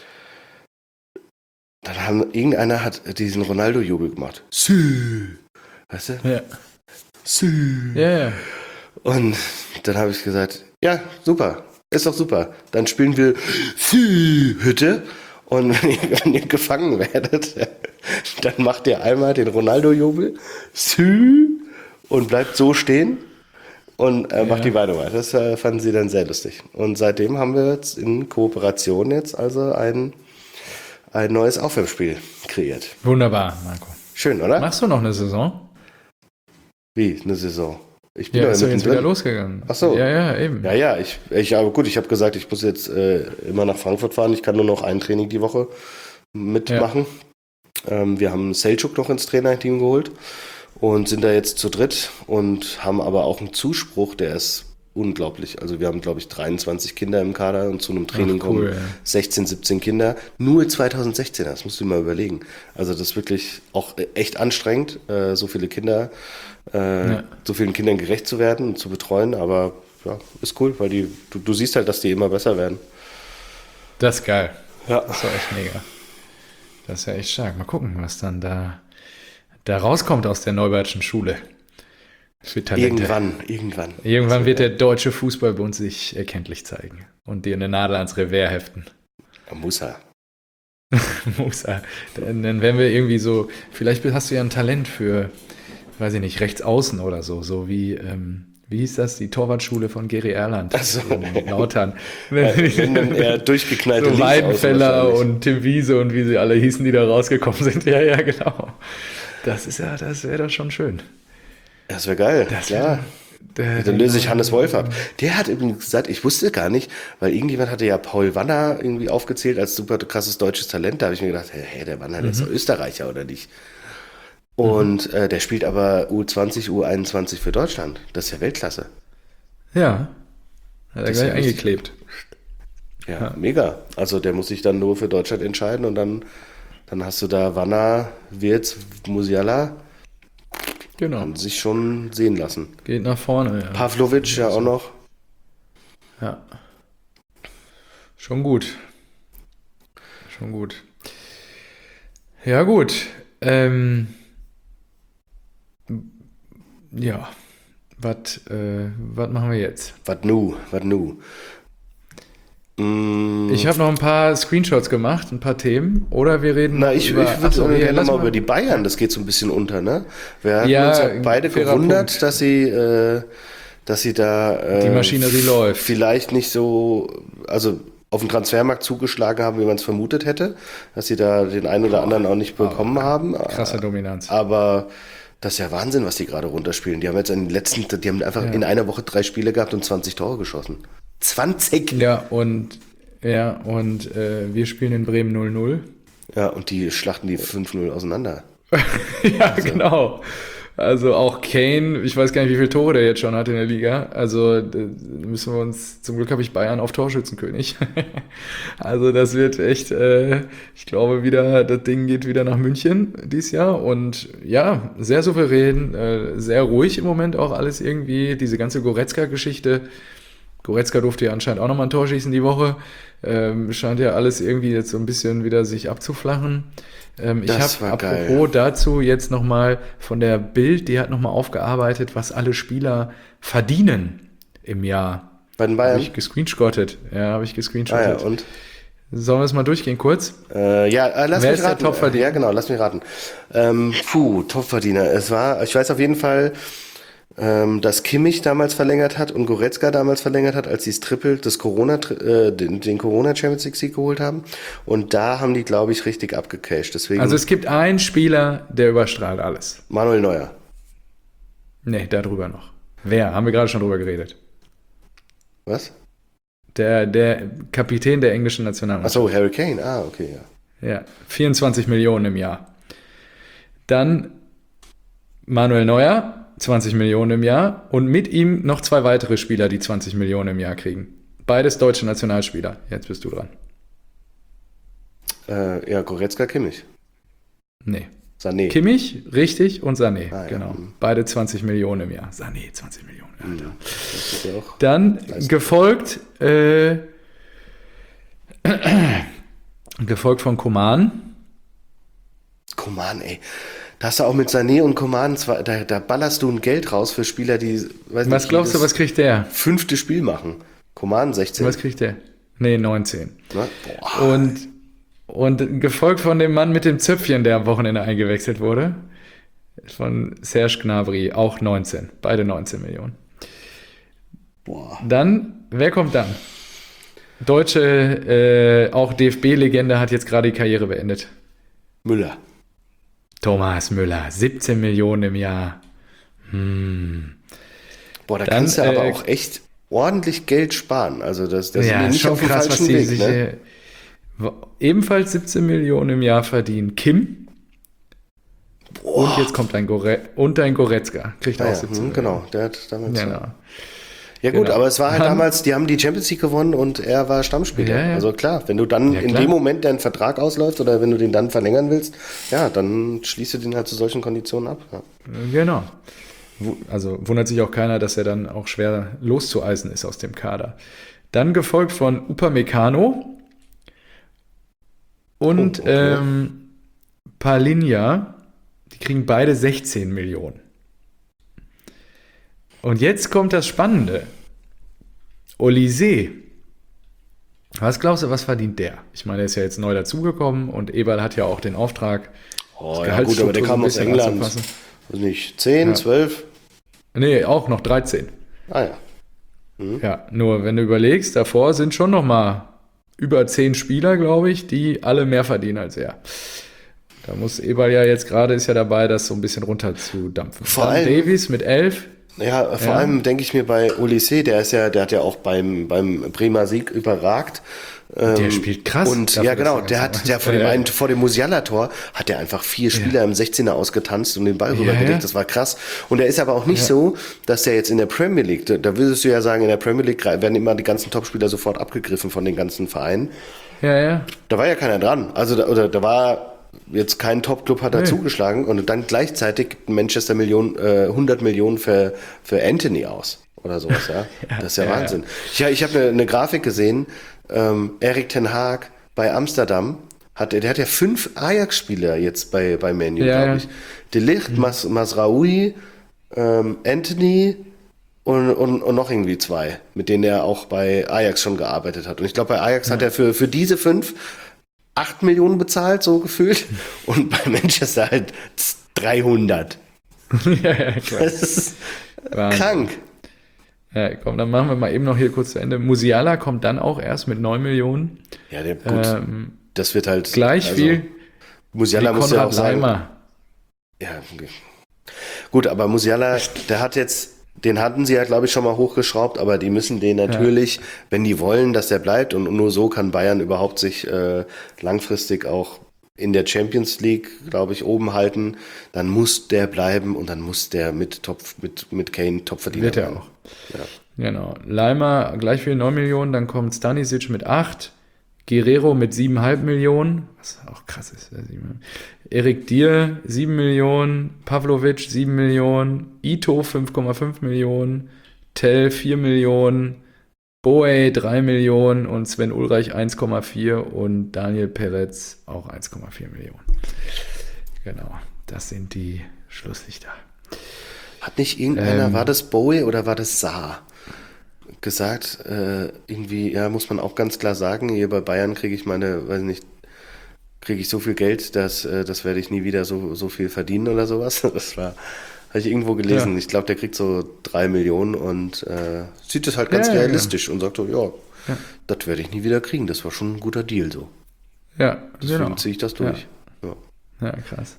Speaker 2: Dann haben, irgendeiner hat diesen Ronaldo-Jubel gemacht. Sü. Weißt du?
Speaker 1: Ja.
Speaker 2: Sü.
Speaker 1: Ja, ja.
Speaker 2: Und dann habe ich gesagt, ja, super, ist doch super. Dann spielen wir Sü Hütte. Und wenn ihr, wenn ihr gefangen werdet, dann macht ihr einmal den Ronaldo-Jubel. Sü. Und bleibt so stehen. Und äh, macht ja. die Beine weiter. Das äh, fanden sie dann sehr lustig. Und seitdem haben wir jetzt in Kooperation jetzt also ein ein neues Aufwärmspiel kreiert.
Speaker 1: Wunderbar, Marco.
Speaker 2: Schön, oder?
Speaker 1: Machst du noch eine Saison?
Speaker 2: Wie, eine Saison? Ich bin
Speaker 1: ja,
Speaker 2: ja
Speaker 1: ist ja jetzt wieder losgegangen.
Speaker 2: Ach so.
Speaker 1: Ja, ja, eben.
Speaker 2: Ja, ja, ich, ich aber gut, ich habe gesagt, ich muss jetzt äh, immer nach Frankfurt fahren. Ich kann nur noch ein Training die Woche mitmachen. Ja. Ähm, wir haben Selçuk noch ins Trainerteam geholt und sind da jetzt zu dritt und haben aber auch einen Zuspruch, der ist unglaublich. Also wir haben, glaube ich, dreiundzwanzig Kinder im Kader und zu einem Training Ach, cool, kommen ja. sechzehn, siebzehn Kinder. Nur zweitausendsechzehn, das musst du dir mal überlegen. Also das ist wirklich auch echt anstrengend, äh, so viele Kinder, äh, ja. so vielen Kindern gerecht zu werden und zu betreuen. Aber ja, ist cool, weil die, du, du siehst halt, dass die immer besser werden.
Speaker 1: Das ist geil.
Speaker 2: Ja.
Speaker 1: Das war echt mega. Das ist ja echt stark. Mal gucken, was dann da, da rauskommt aus der Neubertschen Schule. Für Talente.
Speaker 2: Irgendwann, irgendwann.
Speaker 1: Irgendwann wird der Deutsche Fußballbund sich erkenntlich zeigen und dir eine Nadel ans Revers heften.
Speaker 2: Ja, muss er.
Speaker 1: Muss er. Dann, dann werden wir irgendwie so, vielleicht hast du ja ein Talent für, weiß ich nicht, rechts außen oder so, so wie, ähm, wie hieß das, die Torwartschule von Geri Erland
Speaker 2: so.
Speaker 1: in Lautern.
Speaker 2: Wenn dann eher durchgeknallte
Speaker 1: so Weidenfeller und Tim Wiese und wie sie alle hießen, die da rausgekommen sind. Ja, ja, genau. Das ist ja, das wäre doch schon schön.
Speaker 2: Das wäre geil,
Speaker 1: das
Speaker 2: klar.
Speaker 1: Der,
Speaker 2: Dann löse ich Hannes Wolf ab. Der hat übrigens gesagt, ich wusste gar nicht, weil irgendjemand hatte ja Paul Wanner irgendwie aufgezählt als super krasses deutsches Talent. Da habe ich mir gedacht, hey, der Wanner, der ist doch Österreicher, oder nicht? Und äh, der spielt aber U zwanzig, U einundzwanzig für Deutschland. Das ist ja Weltklasse.
Speaker 1: Ja, hat er
Speaker 2: Das ist
Speaker 1: gleich
Speaker 2: ja richtig.
Speaker 1: eingeklebt.
Speaker 2: Ja,
Speaker 1: Ja.
Speaker 2: mega. Also der muss sich dann nur für Deutschland entscheiden und dann, dann hast du da Wanner, Wirtz, Musiala,
Speaker 1: Genau,
Speaker 2: kann sich schon sehen lassen.
Speaker 1: geht nach vorne. Ja.
Speaker 2: Pavlovic ja auch noch.
Speaker 1: Ja. Schon gut. Schon gut. Ja, gut. Ähm, ja. Was äh, was machen wir jetzt?
Speaker 2: Was nu, was nu. Mm,
Speaker 1: Ich habe noch ein paar Screenshots gemacht, ein paar Themen. Oder wir reden
Speaker 2: Na, ich,
Speaker 1: über...
Speaker 2: ich würde
Speaker 1: Achso,
Speaker 2: gerne
Speaker 1: hier, lass
Speaker 2: mal
Speaker 1: mal-
Speaker 2: über die Bayern, das geht so ein bisschen unter, ne? Wir hatten
Speaker 1: Ja,
Speaker 2: uns ja beide
Speaker 1: fairer
Speaker 2: gewundert,
Speaker 1: Punkt.
Speaker 2: dass sie, äh, dass sie da äh,
Speaker 1: Die Maschinerie läuft.
Speaker 2: vielleicht nicht so, also auf den Transfermarkt zugeschlagen haben, wie man es vermutet hätte, dass sie da den einen oder anderen auch nicht bekommen haben.
Speaker 1: Krasse Dominanz.
Speaker 2: Aber das ist ja Wahnsinn, was die gerade runterspielen. Die haben jetzt in den letzten, die haben einfach
Speaker 1: Ja.
Speaker 2: in einer Woche drei Spiele gehabt und zwanzig Tore geschossen. zwanzig!
Speaker 1: Ja, und, ja, und äh, wir spielen in Bremen null null.
Speaker 2: Ja, und die schlachten die fünf null auseinander.
Speaker 1: Ja, genau. Also auch Kane, ich weiß gar nicht, wie viele Tore der jetzt schon hat in der Liga. Also da müssen wir uns, zum Glück habe ich Bayern auf Torschützenkönig. Also das wird echt, äh, ich glaube wieder, das Ding geht wieder nach München dieses Jahr. Und ja, sehr souverän, äh, sehr ruhig im Moment auch alles irgendwie. Diese ganze Goretzka-Geschichte. Goretzka durfte ja anscheinend auch nochmal ein Tor schießen die Woche. Ähm, scheint ja alles irgendwie jetzt so ein bisschen wieder sich abzuflachen. Ähm, ich
Speaker 2: Das
Speaker 1: habe
Speaker 2: war geil.
Speaker 1: apropos dazu jetzt nochmal von der Bild, die hat nochmal aufgearbeitet, was alle Spieler verdienen im Jahr.
Speaker 2: Bei den
Speaker 1: Habe
Speaker 2: Bayern?
Speaker 1: ich gescreenshottet. Ja, habe ich
Speaker 2: Ah
Speaker 1: gescreenshottet.
Speaker 2: ja, und?
Speaker 1: Sollen wir es mal durchgehen kurz?
Speaker 2: Äh, ja, äh, lass
Speaker 1: Wer
Speaker 2: mich
Speaker 1: ist der
Speaker 2: raten.
Speaker 1: Topverdiener?
Speaker 2: Ja, genau, lass mich raten. Ähm, puh, Topverdiener. Es war, ich weiß auf jeden Fall, ähm, dass Kimmich damals verlängert hat und Goretzka damals verlängert hat, als sie das Triple, das Corona, äh, den, den Corona Champions League Sieg geholt haben. Und da haben die, glaube ich, richtig abgecasht. Deswegen
Speaker 1: Also es gibt einen Spieler, der überstrahlt alles.
Speaker 2: Manuel Neuer.
Speaker 1: Nee, darüber noch. Wer? Haben wir gerade schon drüber geredet.
Speaker 2: Was?
Speaker 1: Der, der Kapitän der englischen Nationalmannschaft.
Speaker 2: Achso, Harry Kane. Ah, okay, ja.
Speaker 1: Ja, vierundzwanzig Millionen im Jahr. Dann Manuel Neuer, zwanzig Millionen im Jahr. Und mit ihm noch zwei weitere Spieler, die zwanzig Millionen im Jahr kriegen. Beides deutsche Nationalspieler. Jetzt bist du dran.
Speaker 2: Äh, ja, Goretzka, Kimmich.
Speaker 1: Nee.
Speaker 2: Sané.
Speaker 1: Kimmich, richtig, und Sané.
Speaker 2: Ah, ja.
Speaker 1: Genau.
Speaker 2: Hm.
Speaker 1: Beide zwanzig Millionen im Jahr. Sané, zwanzig Millionen. Alter.
Speaker 2: Das ist ja auch.
Speaker 1: Dann
Speaker 2: Leistung.
Speaker 1: gefolgt, äh, gefolgt von Coman.
Speaker 2: Coman, ey. Da hast du auch mit Sané und Coman, zwar, da, da ballerst du ein Geld raus für Spieler, die, weiß
Speaker 1: Was
Speaker 2: nicht,
Speaker 1: glaubst du,
Speaker 2: das
Speaker 1: was kriegt der?
Speaker 2: fünfte Spiel machen. Coman sechzehn.
Speaker 1: Was kriegt der? Nee, neunzehn.
Speaker 2: Ne? Boah.
Speaker 1: Und, und gefolgt von dem Mann mit dem Zöpfchen, der am Wochenende eingewechselt wurde. Von Serge Gnabry, auch neunzehn. Beide neunzehn Millionen.
Speaker 2: Boah.
Speaker 1: Dann, wer kommt dann? Deutsche, äh, auch D F B-Legende hat jetzt gerade die Karriere beendet.
Speaker 2: Müller.
Speaker 1: Thomas Müller, siebzehn Millionen im Jahr. Hm.
Speaker 2: Boah, da
Speaker 1: Dann,
Speaker 2: kannst du aber
Speaker 1: äh,
Speaker 2: auch echt ordentlich Geld sparen. Also das, das
Speaker 1: Ja,
Speaker 2: sind die nicht
Speaker 1: schon
Speaker 2: auf dem
Speaker 1: krass, was
Speaker 2: falschen
Speaker 1: die
Speaker 2: Weg.
Speaker 1: sich
Speaker 2: Ne?
Speaker 1: äh, ebenfalls siebzehn Millionen im Jahr verdienen. Kim. Und jetzt kommt ein, Gore und ein Goretzka. Kriegt
Speaker 2: Ah,
Speaker 1: auch
Speaker 2: ja,
Speaker 1: siebzehn
Speaker 2: hm, genau, der hat damals.
Speaker 1: Millionen.
Speaker 2: Ja,
Speaker 1: Genau.
Speaker 2: ja gut,
Speaker 1: Genau.
Speaker 2: aber es war halt
Speaker 1: Dann-
Speaker 2: damals, die haben die Champions League gewonnen und er war Stammspieler.
Speaker 1: Ja, ja.
Speaker 2: Also klar, wenn du dann
Speaker 1: Ja,
Speaker 2: in
Speaker 1: klar.
Speaker 2: dem Moment dein Vertrag ausläuft oder wenn du den dann verlängern willst, ja, dann schließt du den halt zu solchen Konditionen ab. Ja.
Speaker 1: Genau. Wu- Also wundert sich auch keiner, dass er dann auch schwer loszueisen ist aus dem Kader. Dann gefolgt von Upamecano und
Speaker 2: Oh, okay.
Speaker 1: ähm, Palinja. Die kriegen beide sechzehn Millionen. Und jetzt kommt das Spannende. Olise. Was glaubst du, was verdient der? Ich meine, der ist ja jetzt neu dazugekommen und Eberl hat ja auch den Auftrag,
Speaker 2: Oh
Speaker 1: das
Speaker 2: ja gut, aber der
Speaker 1: Gehaltsstruktur
Speaker 2: kam
Speaker 1: so ein
Speaker 2: aus
Speaker 1: bisschen
Speaker 2: England.
Speaker 1: anzupassen.
Speaker 2: Also nicht zehn,
Speaker 1: Ja.
Speaker 2: zwölf?
Speaker 1: Nee, auch noch dreizehn.
Speaker 2: Ah ja.
Speaker 1: Ja, nur wenn du überlegst, davor sind schon noch mal über zehn Spieler, glaube ich, die alle mehr verdienen als er. Da muss Eberl ja jetzt gerade, ist ja dabei, das so ein bisschen runter zu dampfen.
Speaker 2: Vor
Speaker 1: Dann
Speaker 2: allem-
Speaker 1: Davies mit elf,
Speaker 2: Ja, vor
Speaker 1: Ja.
Speaker 2: allem denke ich mir bei Olysée, der ist ja, der hat ja auch beim, beim Bremer Sieg überragt.
Speaker 1: Der
Speaker 2: Ähm,
Speaker 1: spielt krass.
Speaker 2: Und
Speaker 1: dafür,
Speaker 2: ja, genau,
Speaker 1: dass er
Speaker 2: der
Speaker 1: ganz
Speaker 2: hat, der vor dem
Speaker 1: Ja,
Speaker 2: einen, vor dem Musiala-Tor hat der einfach vier Spieler im sechzehner ausgetanzt und den Ball
Speaker 1: Ja,
Speaker 2: rübergelegt.
Speaker 1: ja.
Speaker 2: Das war krass. Und er ist aber auch nicht
Speaker 1: Ja.
Speaker 2: so, dass der jetzt in der Premier League, da, da würdest du ja sagen, in der Premier League werden immer die ganzen Topspieler sofort abgegriffen von den ganzen Vereinen.
Speaker 1: ja, ja.
Speaker 2: Da war ja keiner dran. Also da, oder da war jetzt kein Top-Club hat da
Speaker 1: Nee.
Speaker 2: zugeschlagen und dann gleichzeitig gibt Manchester Million, äh, hundert Millionen für, für Anthony aus oder sowas, ja. Das ist ja,
Speaker 1: ja,
Speaker 2: Wahnsinn. Ich, ich habe eine, eine Grafik gesehen, ähm, Erik ten Hag bei Amsterdam, hat, der hat ja fünf Ajax-Spieler jetzt bei, bei Man U,
Speaker 1: Ja,
Speaker 2: glaube
Speaker 1: ja.
Speaker 2: ich. De Ligt, Mas, Masraoui, ähm, Anthony und, und, und noch irgendwie zwei, mit denen er auch bei Ajax schon gearbeitet hat. Und ich glaube, bei Ajax hat er für, für diese fünf acht Millionen bezahlt, so gefühlt. Und bei Manchester halt dreihundert.
Speaker 1: ja, ja, klar.
Speaker 2: Das ist
Speaker 1: Wahnsinn.
Speaker 2: krank.
Speaker 1: Ja, komm, dann machen wir mal eben noch hier kurz zu Ende. Musiala kommt dann auch erst mit neun Millionen.
Speaker 2: Ja, der, gut,
Speaker 1: Ähm,
Speaker 2: das wird halt...
Speaker 1: gleich
Speaker 2: also,
Speaker 1: viel
Speaker 2: Musiala
Speaker 1: wie
Speaker 2: muss ja
Speaker 1: Konrad
Speaker 2: auch sagen...
Speaker 1: Laimer.
Speaker 2: Ja, okay. Gut, aber Musiala, der hat jetzt... Den hatten sie ja, glaube ich, schon mal hochgeschraubt, aber die müssen den natürlich, ja. wenn die wollen, dass der bleibt, und nur so kann Bayern überhaupt sich äh, langfristig auch in der Champions League, glaube ich, oben halten, dann muss der bleiben und dann muss der mit Top, mit, mit Kane Topverdiener
Speaker 1: Wird er
Speaker 2: werden.
Speaker 1: auch.
Speaker 2: Ja.
Speaker 1: Genau. Leimer gleich viel neun Millionen, dann kommt Stanisic mit acht, Guerrero mit sieben Komma fünf Millionen, was auch krass ist. Erik Dier sieben Millionen, Pavlovic sieben Millionen, Ito fünf Komma fünf Millionen, Tell vier Millionen, Boey drei Millionen und Sven Ulreich eins Komma vier und Daniel Peretz auch eins Komma vier Millionen. Genau, das sind die Schlusslichter.
Speaker 2: Hat nicht irgendeiner,
Speaker 1: Ähm,
Speaker 2: war das Bowie oder war das Saar, gesagt, äh, irgendwie, ja, muss man auch ganz klar sagen, hier bei Bayern kriege ich meine, weiß nicht, kriege ich so viel Geld, dass äh, das werde ich nie wieder so, so viel verdienen oder sowas. Das war, habe ich irgendwo gelesen.
Speaker 1: Ja.
Speaker 2: Ich glaube, der kriegt so drei Millionen und äh, sieht das halt ganz
Speaker 1: Ja, ja,
Speaker 2: realistisch und sagt so, ja,
Speaker 1: Ja.
Speaker 2: das werde ich nie wieder kriegen. Das war schon ein guter Deal so.
Speaker 1: Ja,
Speaker 2: Deswegen
Speaker 1: genau.
Speaker 2: ziehe ich das durch. Ja.
Speaker 1: Ja, krass.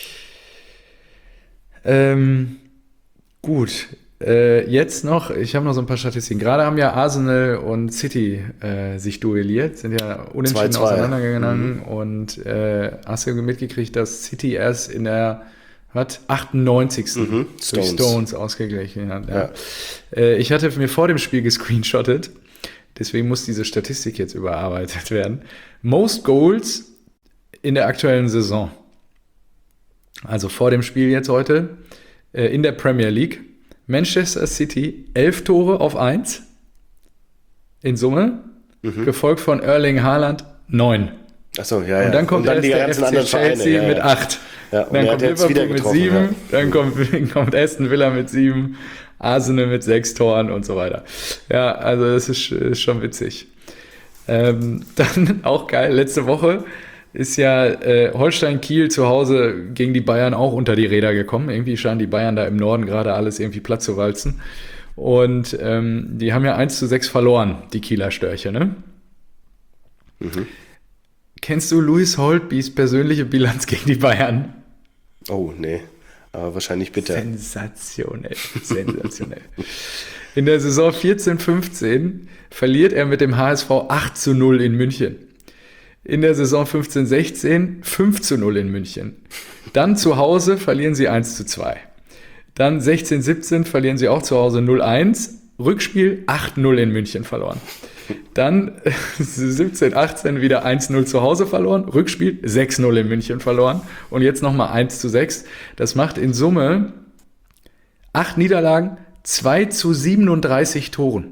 Speaker 1: Ähm, gut. Äh, jetzt noch, ich habe noch so ein paar Statistiken. Gerade haben ja Arsenal und City äh, sich duelliert, sind ja unentschieden
Speaker 2: zwei zwei.
Speaker 1: auseinandergegangen.
Speaker 2: Mhm.
Speaker 1: Und äh, hast du mitgekriegt, dass City erst in der was, achtundneunzigsten
Speaker 2: Mhm.
Speaker 1: durch
Speaker 2: Stones.
Speaker 1: Stones ausgeglichen hat. Ja.
Speaker 2: Ja.
Speaker 1: Äh, ich hatte mir vor dem Spiel gescreenshottet, deswegen muss diese Statistik jetzt überarbeitet werden. Most Goals in der aktuellen Saison. Also vor dem Spiel jetzt heute äh, in der Premier League. Manchester City elf Tore auf eins in Summe,
Speaker 2: Mhm.
Speaker 1: gefolgt von Erling Haaland neun.
Speaker 2: Achso, ja, ja.
Speaker 1: Und dann kommt erst
Speaker 2: die
Speaker 1: der
Speaker 2: ganzen
Speaker 1: F C
Speaker 2: anderen Vereine,
Speaker 1: Chelsea
Speaker 2: ja,
Speaker 1: mit
Speaker 2: ja.
Speaker 1: acht.
Speaker 2: Ja, und
Speaker 1: Dann
Speaker 2: er
Speaker 1: kommt
Speaker 2: hat jetzt wieder
Speaker 1: Liverpool mit
Speaker 2: getroffen,
Speaker 1: sieben,
Speaker 2: ja.
Speaker 1: dann kommt, kommt Aston Villa mit sieben, Arsenal mit sechs Toren und so weiter. Ja, also das ist, ist schon witzig. Ähm, dann auch geil, letzte Woche ist ja äh, Holstein Kiel zu Hause gegen die Bayern auch unter die Räder gekommen. Irgendwie scheinen die Bayern da im Norden gerade alles irgendwie platt zu walzen. Und ähm, die haben ja eins zu sechs verloren, die Kieler Störche, ne?
Speaker 2: Mhm.
Speaker 1: Kennst du Louis Holtbys persönliche Bilanz gegen die Bayern?
Speaker 2: Oh, nee. Aber wahrscheinlich bitter.
Speaker 1: Sensationell, sensationell. In der Saison vierzehn fünfzehn verliert er mit dem H S V acht zu null in München. In der Saison fünfzehn sechzehn fünf zu null in München. Dann zu Hause verlieren sie eins zu zwei. Dann sechzehn siebzehn verlieren sie auch zu Hause null eins. Rückspiel acht null in München verloren. Dann siebzehn achtzehn wieder eins null zu Hause verloren. Rückspiel sechs null in München verloren. Und jetzt nochmal eins zu sechs. Das macht in Summe acht Niederlagen, zwei zu siebenunddreißig Toren.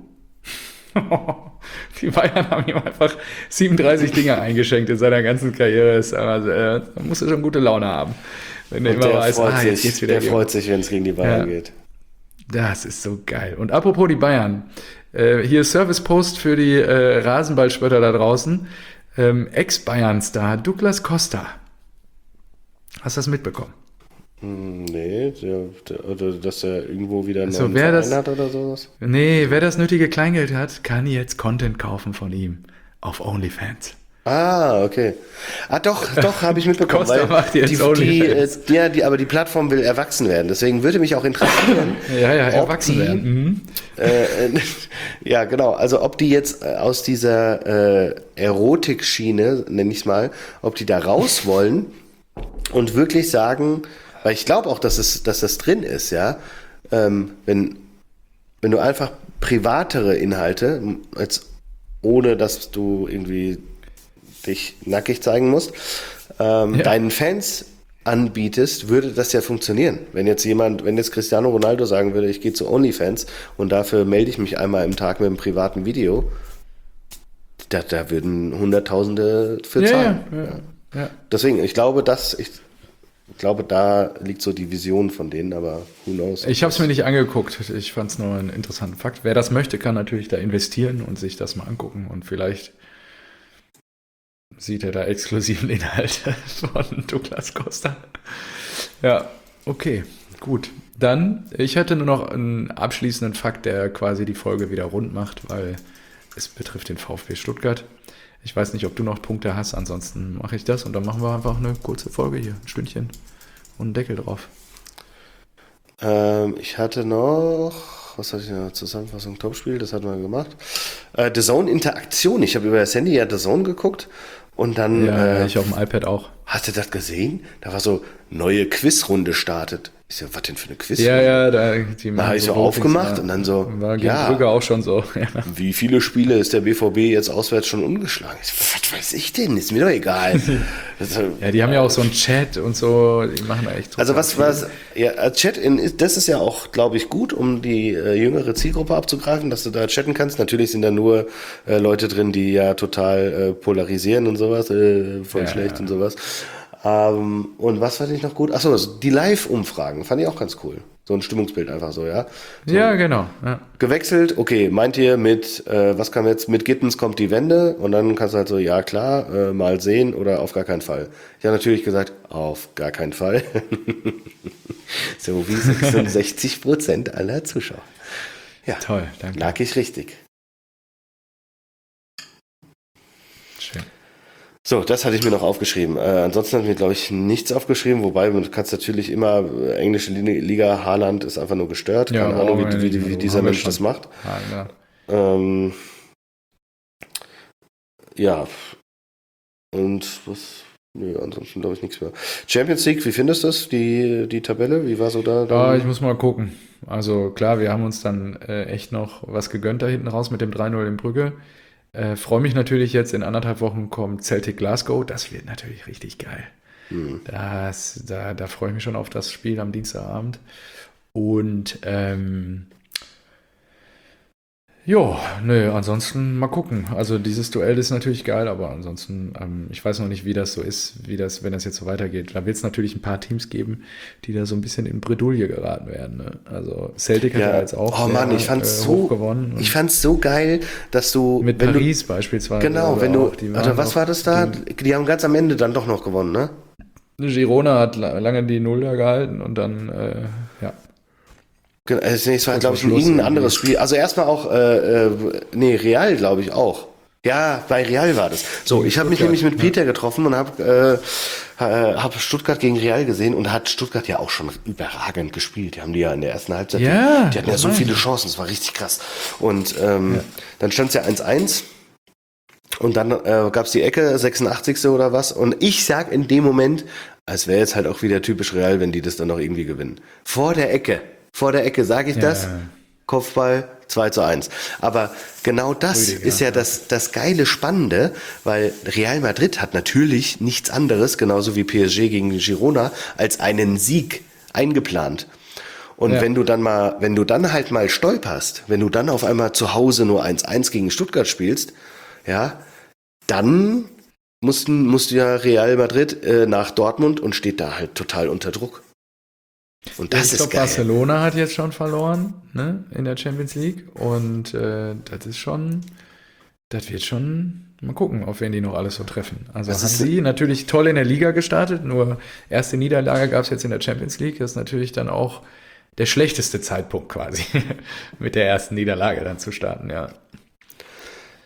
Speaker 1: Die Bayern haben ihm einfach siebenunddreißig Dinger eingeschenkt in seiner ganzen Karriere. Das ist also, äh, da musst du schon gute Laune haben. Wenn du
Speaker 2: Und
Speaker 1: immer
Speaker 2: der
Speaker 1: weißt,
Speaker 2: freut
Speaker 1: ah, jetzt
Speaker 2: sich,
Speaker 1: geht's wieder
Speaker 2: der
Speaker 1: gegen-
Speaker 2: freut sich, wenn es gegen die Bayern
Speaker 1: Ja.
Speaker 2: geht.
Speaker 1: Das ist so geil. Und apropos die Bayern. Äh, hier Service-Post für die äh, Rasenballspötter da draußen. Ähm, Ex-Bayern-Star Douglas Costa. Hast du das mitbekommen?
Speaker 2: Hm, nee, der, der, oder dass er irgendwo wieder einen
Speaker 1: Also
Speaker 2: neuen
Speaker 1: wer
Speaker 2: Verein
Speaker 1: das-
Speaker 2: hat oder sowas.
Speaker 1: Nee, wer das nötige Kleingeld hat, kann jetzt Content kaufen von ihm auf OnlyFans.
Speaker 2: Ah, okay. Ah, doch, doch, habe ich mitbekommen.
Speaker 1: Costa
Speaker 2: weil
Speaker 1: macht jetzt
Speaker 2: die, die,
Speaker 1: OnlyFans.
Speaker 2: äh, ja, die, aber die Plattform will erwachsen werden. Deswegen würde mich auch interessieren,
Speaker 1: Ja, ja,
Speaker 2: ob
Speaker 1: erwachsen
Speaker 2: die,
Speaker 1: werden. Mhm.
Speaker 2: Äh, äh, ja, genau. Also ob die jetzt äh, aus dieser äh, Erotik-Schiene, nenne ich es mal, ob die da raus wollen und wirklich sagen, weil ich glaube auch, dass es, dass das drin ist, ja, ähm, wenn, wenn du einfach privatere Inhalte, als ohne dass du irgendwie dich nackig zeigen musst, ähm,
Speaker 1: Ja.
Speaker 2: deinen Fans anbietest, würde das ja funktionieren. Wenn jetzt jemand, wenn jetzt Cristiano Ronaldo sagen würde, ich gehe zu OnlyFans und dafür melde ich mich einmal im Tag mit einem privaten Video, da, da würden Hunderttausende für
Speaker 1: Ja,
Speaker 2: zahlen.
Speaker 1: ja, ja, ja.
Speaker 2: Deswegen, ich glaube, dass ich, ich glaube, da liegt so die Vision von denen, aber who knows.
Speaker 1: Ich habe es mir nicht angeguckt. Ich fand es nur einen interessanten Fakt. Wer das möchte, kann natürlich da investieren und sich das mal angucken. Und vielleicht sieht er da exklusiven Inhalte von Douglas Costa. Ja, okay, gut. Dann, ich hätte nur noch einen abschließenden Fakt, der quasi die Folge wieder rund macht, weil es betrifft den VfB Stuttgart. Ich weiß nicht, ob du noch Punkte hast, ansonsten mache ich das und dann machen wir einfach eine kurze Folge hier, ein Stündchen und einen Deckel drauf.
Speaker 2: Ähm, ich hatte noch, was hatte ich noch? Zusammenfassung Topspiel, das hatten wir gemacht. Äh, The Zone Interaktion. Ich habe über das Handy ja The Zone geguckt und dann.
Speaker 1: Ja,
Speaker 2: äh,
Speaker 1: ich auf dem iPad auch.
Speaker 2: Hast du das gesehen? Da war so, neue Quizrunde startet. Ich so, was denn für eine Quizrunde?
Speaker 1: Ja, ja, da, die
Speaker 2: Da habe ich so aufgemacht und dann so,
Speaker 1: war gegen
Speaker 2: ja,
Speaker 1: Brügge auch schon so. Ja.
Speaker 2: wie viele Spiele ist der B V B jetzt auswärts schon ungeschlagen? Ich so, was weiß ich denn? Ist mir doch egal. Das,
Speaker 1: Ja, die haben ja auch so einen Chat und so, die machen da echt
Speaker 2: also
Speaker 1: total
Speaker 2: was,
Speaker 1: viel.
Speaker 2: was, ja, Chat, in, das ist ja auch, glaube ich, gut, um die äh, jüngere Zielgruppe abzugreifen, dass du da chatten kannst. Natürlich sind da nur äh, Leute drin, die ja total äh, polarisieren und sowas, äh, voll
Speaker 1: Ja,
Speaker 2: schlecht
Speaker 1: ja.
Speaker 2: und sowas. Ähm, und was fand ich noch gut? Achso, die Live-Umfragen fand ich auch ganz cool. So ein Stimmungsbild einfach so, ja. So,
Speaker 1: Ja, genau. Ja.
Speaker 2: gewechselt, okay, meint ihr mit, äh, was kam jetzt, mit Gittens kommt die Wende und dann kannst du halt so, ja klar, äh, mal sehen oder auf gar keinen Fall. Ich habe natürlich gesagt, auf gar keinen Fall. So wie sechsundsechzig Prozent aller Zuschauer. Ja,
Speaker 1: Toll, danke.
Speaker 2: lag ich richtig.
Speaker 1: Schön.
Speaker 2: So, das hatte ich mir noch aufgeschrieben. Äh, ansonsten habe ich mir, glaube ich, nichts aufgeschrieben, wobei du kannst natürlich immer, äh, englische Liga, Haaland ist einfach nur gestört.
Speaker 1: Ja,
Speaker 2: Keine Ahnung,
Speaker 1: brauchen wir
Speaker 2: wie, wie,
Speaker 1: nicht.
Speaker 2: wie
Speaker 1: Also,
Speaker 2: dieser
Speaker 1: haben wir
Speaker 2: Mensch
Speaker 1: schon.
Speaker 2: das macht.
Speaker 1: Ah, ja.
Speaker 2: Ähm, ja, und was, nö, ansonsten glaube ich nichts mehr. Champions League, wie findest du das, die, die Tabelle? Wie war so da?
Speaker 1: Ja, ich muss mal gucken. Also klar, wir haben uns dann äh, echt noch was gegönnt da hinten raus mit dem drei null in Brügge. Äh, freue mich natürlich jetzt, in anderthalb Wochen kommt Celtic Glasgow. Das wird natürlich richtig geil.
Speaker 2: Hm.
Speaker 1: Das, da, da freue ich mich schon auf das Spiel am Dienstagabend. Und ähm, jo, nö, ansonsten mal gucken. Also dieses Duell ist natürlich geil, aber ansonsten, ähm, ich weiß noch nicht, wie das so ist, wie das, wenn das jetzt so weitergeht. Da wird es natürlich ein paar Teams geben, die da so ein bisschen in Bredouille geraten werden. Ne? Also Celtic hat ja,
Speaker 2: Ja.
Speaker 1: jetzt auch
Speaker 2: Oh
Speaker 1: sehr,
Speaker 2: Mann, ich fand's
Speaker 1: äh,
Speaker 2: so,
Speaker 1: hoch gewonnen. Und
Speaker 2: ich fand's so geil, dass du,
Speaker 1: mit
Speaker 2: wenn
Speaker 1: Paris beispielsweise.
Speaker 2: du, genau,
Speaker 1: oder
Speaker 2: wenn du,
Speaker 1: auch, die
Speaker 2: Alter,
Speaker 1: waren
Speaker 2: was
Speaker 1: auch
Speaker 2: war das da?
Speaker 1: gegen-
Speaker 2: Die haben ganz am Ende dann doch noch gewonnen, ne?
Speaker 1: Girona hat la- lange die Null da gehalten und dann, äh, ja.
Speaker 2: Genau, also, nee, es war,
Speaker 1: Kurz
Speaker 2: glaube ich,
Speaker 1: vor Schluss
Speaker 2: irgendein
Speaker 1: irgendwie.
Speaker 2: anderes Spiel. Also erstmal auch, äh, äh, nee, Real, glaube ich, auch. Ja, bei Real war das. So,
Speaker 1: Gegen
Speaker 2: ich habe mich
Speaker 1: Stuttgart,
Speaker 2: nämlich mit
Speaker 1: ja.
Speaker 2: Peter getroffen und habe äh, äh, hab Stuttgart gegen Real gesehen und hat Stuttgart ja auch schon überragend gespielt. Die haben die ja in der ersten Halbzeit,
Speaker 1: Ja,
Speaker 2: die hatten ja
Speaker 1: das
Speaker 2: so
Speaker 1: meine
Speaker 2: viele
Speaker 1: ich.
Speaker 2: Chancen, das war richtig krass. Und ähm,
Speaker 1: Ja.
Speaker 2: dann stand es ja eins eins und dann äh, gab es die Ecke, sechsundachtzigste oder was. Und ich sag in dem Moment, es wäre jetzt halt auch wieder typisch Real, wenn die das dann noch irgendwie gewinnen. Vor der Ecke, vor der Ecke sage ich
Speaker 1: Ja.
Speaker 2: das. Kopfball zwei zu eins. Aber genau das
Speaker 1: Rüdiger.
Speaker 2: ist ja das, das geile Spannende, weil Real Madrid hat natürlich nichts anderes, genauso wie P S G gegen Girona, als einen Sieg eingeplant. Und
Speaker 1: Ja.
Speaker 2: wenn du dann mal, wenn du dann halt mal stolperst, wenn du dann auf einmal zu Hause nur eins eins gegen Stuttgart spielst, ja, dann mussten, musste ja Real Madrid äh, nach Dortmund und steht da halt total unter Druck. Und das
Speaker 1: ich
Speaker 2: ist
Speaker 1: glaube,
Speaker 2: geil.
Speaker 1: Barcelona hat jetzt schon verloren, ne, in der Champions League. Und äh, das ist schon, das wird schon, mal gucken, auf wen die noch alles so treffen. Also
Speaker 2: Das
Speaker 1: haben
Speaker 2: ist-
Speaker 1: sie natürlich toll in der Liga gestartet, nur erste Niederlage gab es jetzt in der Champions League. Das ist natürlich dann auch der schlechteste Zeitpunkt quasi, mit der ersten Niederlage dann zu starten, ja.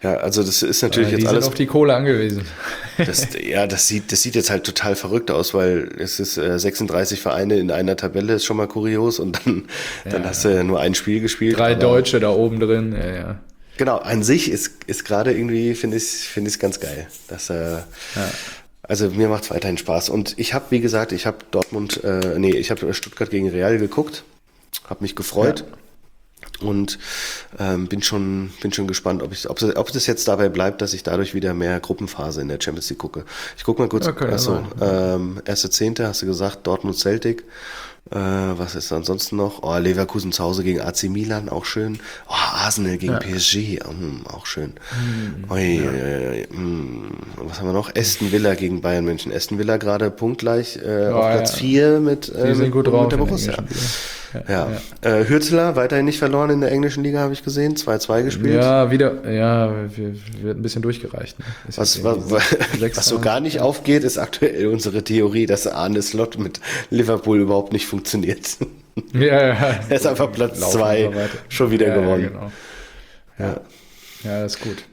Speaker 2: Ja, also das ist natürlich
Speaker 1: Äh,
Speaker 2: jetzt
Speaker 1: die sind
Speaker 2: alles.
Speaker 1: auf die Kohle angewiesen.
Speaker 2: Das, ja, das sieht, das sieht jetzt halt total verrückt aus, weil es ist äh, sechsunddreißig Vereine in einer Tabelle, ist schon mal kurios und dann, dann
Speaker 1: Ja,
Speaker 2: hast du nur ein Spiel gespielt.
Speaker 1: Drei
Speaker 2: aber-
Speaker 1: Deutsche da oben drin, ja, ja.
Speaker 2: Genau, an sich ist, ist gerade irgendwie, finde ich, finde ich ganz geil. Dass, äh, Also mir macht es weiterhin Spaß. Und ich habe, wie gesagt, ich habe Dortmund, äh, nee, ich habe Stuttgart gegen Real geguckt, habe mich gefreut. Und ähm, bin schon bin schon gespannt, ob ich ob, ob das jetzt dabei bleibt, dass ich dadurch wieder mehr Gruppenphase in der Champions League gucke. Ich gucke mal kurz.
Speaker 1: Ja, kann ja
Speaker 2: Achso,
Speaker 1: sein.
Speaker 2: ähm, erste Zehnte hast du gesagt, Dortmund Celtic. Äh, was ist ansonsten noch? Oh, Leverkusen zu Hause gegen A C Milan, auch schön. Oh, Arsenal gegen
Speaker 1: Ja.
Speaker 2: P S G, mm, auch schön. Ui, ui, ui, mm. Was haben wir noch? Aston Villa gegen Bayern München. Aston Villa gerade punktgleich äh,
Speaker 1: Ja,
Speaker 2: auf Platz
Speaker 1: ja.
Speaker 2: vier mit, äh,
Speaker 1: Die sind
Speaker 2: mit,
Speaker 1: gut drauf
Speaker 2: mit der
Speaker 1: in
Speaker 2: Borussia.
Speaker 1: englischen Liga.
Speaker 2: Ja, Äh, Hürzeler weiterhin nicht verloren in der englischen Liga, habe ich gesehen. zwei zwei gespielt.
Speaker 1: Ja, wieder, ja, wir- wird ein bisschen durchgereicht. Ne? Ist
Speaker 2: Was,
Speaker 1: jetzt
Speaker 2: was,
Speaker 1: irgendwie
Speaker 2: was,
Speaker 1: sechs-
Speaker 2: was so gar nicht aufgeht, ist aktuell unsere Theorie, dass Arne Slot mit Liverpool überhaupt nicht funktioniert.
Speaker 1: Ja, ja.
Speaker 2: Er ist einfach Platz
Speaker 1: Laufen
Speaker 2: zwei
Speaker 1: einfach weiter.
Speaker 2: schon wieder
Speaker 1: ja,
Speaker 2: gewonnen.
Speaker 1: Ja, genau. Ja. ja, das ist gut.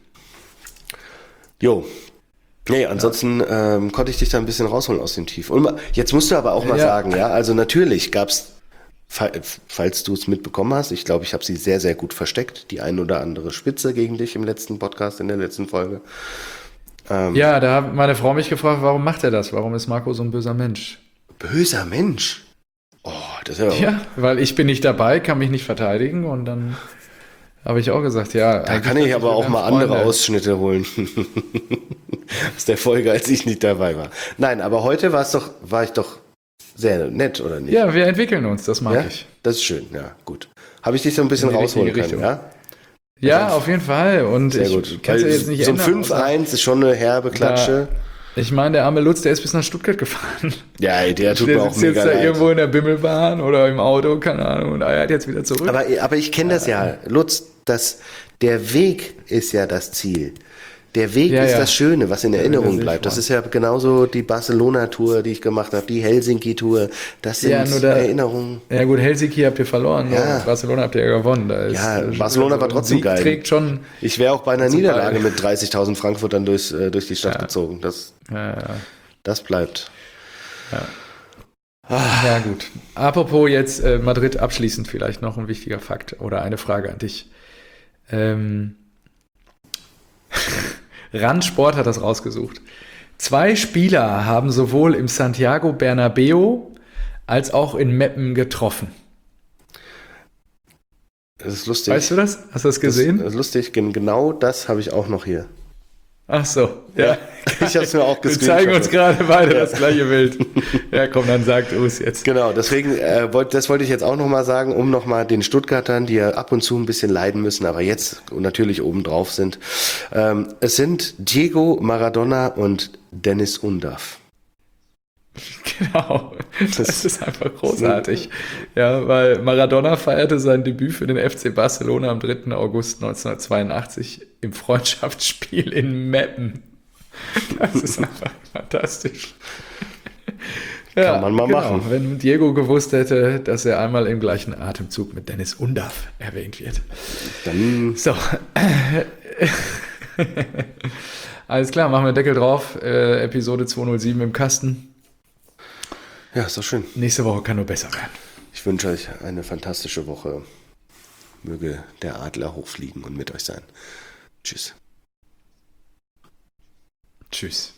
Speaker 2: Jo. Nee, ansonsten ähm, konnte ich dich da ein bisschen rausholen aus dem Tief. Und ma- jetzt musst du aber auch mal
Speaker 1: Ja.
Speaker 2: sagen, ja, also natürlich gab's, fa- falls du es mitbekommen hast, ich glaube, ich habe sie sehr, sehr gut versteckt, die ein oder andere Spitze gegen dich im letzten Podcast, in der letzten Folge.
Speaker 1: Ja, da hat meine Frau mich gefragt, warum macht er das? Warum ist Marco so ein böser Mensch?
Speaker 2: Böser Mensch. Oh, das ist ja,
Speaker 1: Ja, weil ich bin nicht dabei, kann mich nicht verteidigen und dann habe ich auch gesagt, ja.
Speaker 2: Da kann ich aber auch mal andere Ausschnitte holen. Aus der Folge, als ich nicht dabei war. Nein, aber heute war es doch, war ich doch sehr nett, oder nicht?
Speaker 1: Ja, wir entwickeln uns, das mag
Speaker 2: Ja?
Speaker 1: ich.
Speaker 2: Das ist schön, ja, gut. Habe ich dich so ein bisschen
Speaker 1: In die
Speaker 2: rausholen
Speaker 1: richtige
Speaker 2: können,
Speaker 1: Richtung.
Speaker 2: ja?
Speaker 1: Ja, auf jeden Fall. Und
Speaker 2: Sehr
Speaker 1: ich
Speaker 2: gut.
Speaker 1: kann es ja
Speaker 2: Weil
Speaker 1: jetzt nicht
Speaker 2: so ein
Speaker 1: ändern.
Speaker 2: fünf eins ist schon eine herbe Klatsche.
Speaker 1: Da, ich meine, der arme Lutz, der ist bis nach Stuttgart gefahren.
Speaker 2: Ja, ey, der tut
Speaker 1: Der
Speaker 2: mir auch
Speaker 1: sitzt jetzt
Speaker 2: mega
Speaker 1: da
Speaker 2: leid.
Speaker 1: irgendwo in der Bimmelbahn oder im Auto, keine Ahnung, und eiert jetzt wieder zurück.
Speaker 2: Aber, aber ich kenne das ja, Lutz, das, der Weg ist ja das Ziel. Der Weg
Speaker 1: Ja,
Speaker 2: ist
Speaker 1: ja.
Speaker 2: das Schöne, was in
Speaker 1: Ja,
Speaker 2: Erinnerung
Speaker 1: das
Speaker 2: bleibt.
Speaker 1: sehe ich
Speaker 2: Das ist ja genauso die Barcelona-Tour, die ich gemacht habe, die Helsinki-Tour. Das sind
Speaker 1: Ja, nur da-
Speaker 2: Erinnerungen.
Speaker 1: Ja gut, Helsinki habt ihr verloren,
Speaker 2: Ja.
Speaker 1: und Barcelona habt ihr ja gewonnen. Da ist,
Speaker 2: Ja,
Speaker 1: äh,
Speaker 2: Barcelona
Speaker 1: also
Speaker 2: war trotzdem
Speaker 1: Sieg
Speaker 2: geil.
Speaker 1: trägt schon.
Speaker 2: Ich wäre auch bei einer
Speaker 1: Zum
Speaker 2: Niederlage
Speaker 1: Teil.
Speaker 2: mit dreißigtausend Frankfurtern durchs, äh, durch die Stadt gezogen. Das,
Speaker 1: Ja, ja.
Speaker 2: das bleibt.
Speaker 1: Ja gut. Apropos jetzt äh, Madrid abschließend vielleicht noch ein wichtiger Fakt oder eine Frage an dich. Ähm, Randsport hat das rausgesucht. Zwei Spieler haben sowohl im Santiago Bernabéu als auch in Meppen getroffen.
Speaker 2: Das ist lustig.
Speaker 1: Weißt du das? Hast du das gesehen?
Speaker 2: Das, das ist lustig. Gen- Genau das habe ich auch noch hier.
Speaker 1: Ach so, ja.
Speaker 2: Ich habe es mir auch
Speaker 1: Wir zeigen uns
Speaker 2: gescreenshottet.
Speaker 1: gerade beide das gleiche Bild. Ja, komm, dann sagt us jetzt.
Speaker 2: Genau, deswegen, äh, wollt, das wollte ich jetzt auch nochmal sagen, um nochmal den Stuttgartern, die ja ab und zu ein bisschen leiden müssen, aber jetzt natürlich obendrauf sind. Ähm, es sind Diego Maradona und Dennis Undaff.
Speaker 1: Genau, das ist einfach großartig. Ja, weil Maradona feierte sein Debüt für den F C Barcelona am dritten August neunzehnhundertzweiundachtzig im Freundschaftsspiel in Meppen. Das ist einfach fantastisch. Ja,
Speaker 2: Kann man mal machen.
Speaker 1: Wenn Diego gewusst hätte, dass er einmal im gleichen Atemzug mit Dennis Undaff erwähnt wird.
Speaker 2: Dann
Speaker 1: So. Alles klar, machen wir Deckel drauf. Äh, Episode zweihundertsieben im Kasten.
Speaker 2: ja, ist doch schön.
Speaker 1: Nächste Woche kann nur besser werden.
Speaker 2: Ich wünsche euch eine fantastische Woche. Möge der Adler hochfliegen und mit euch sein. Tschüss.
Speaker 1: Tschüss.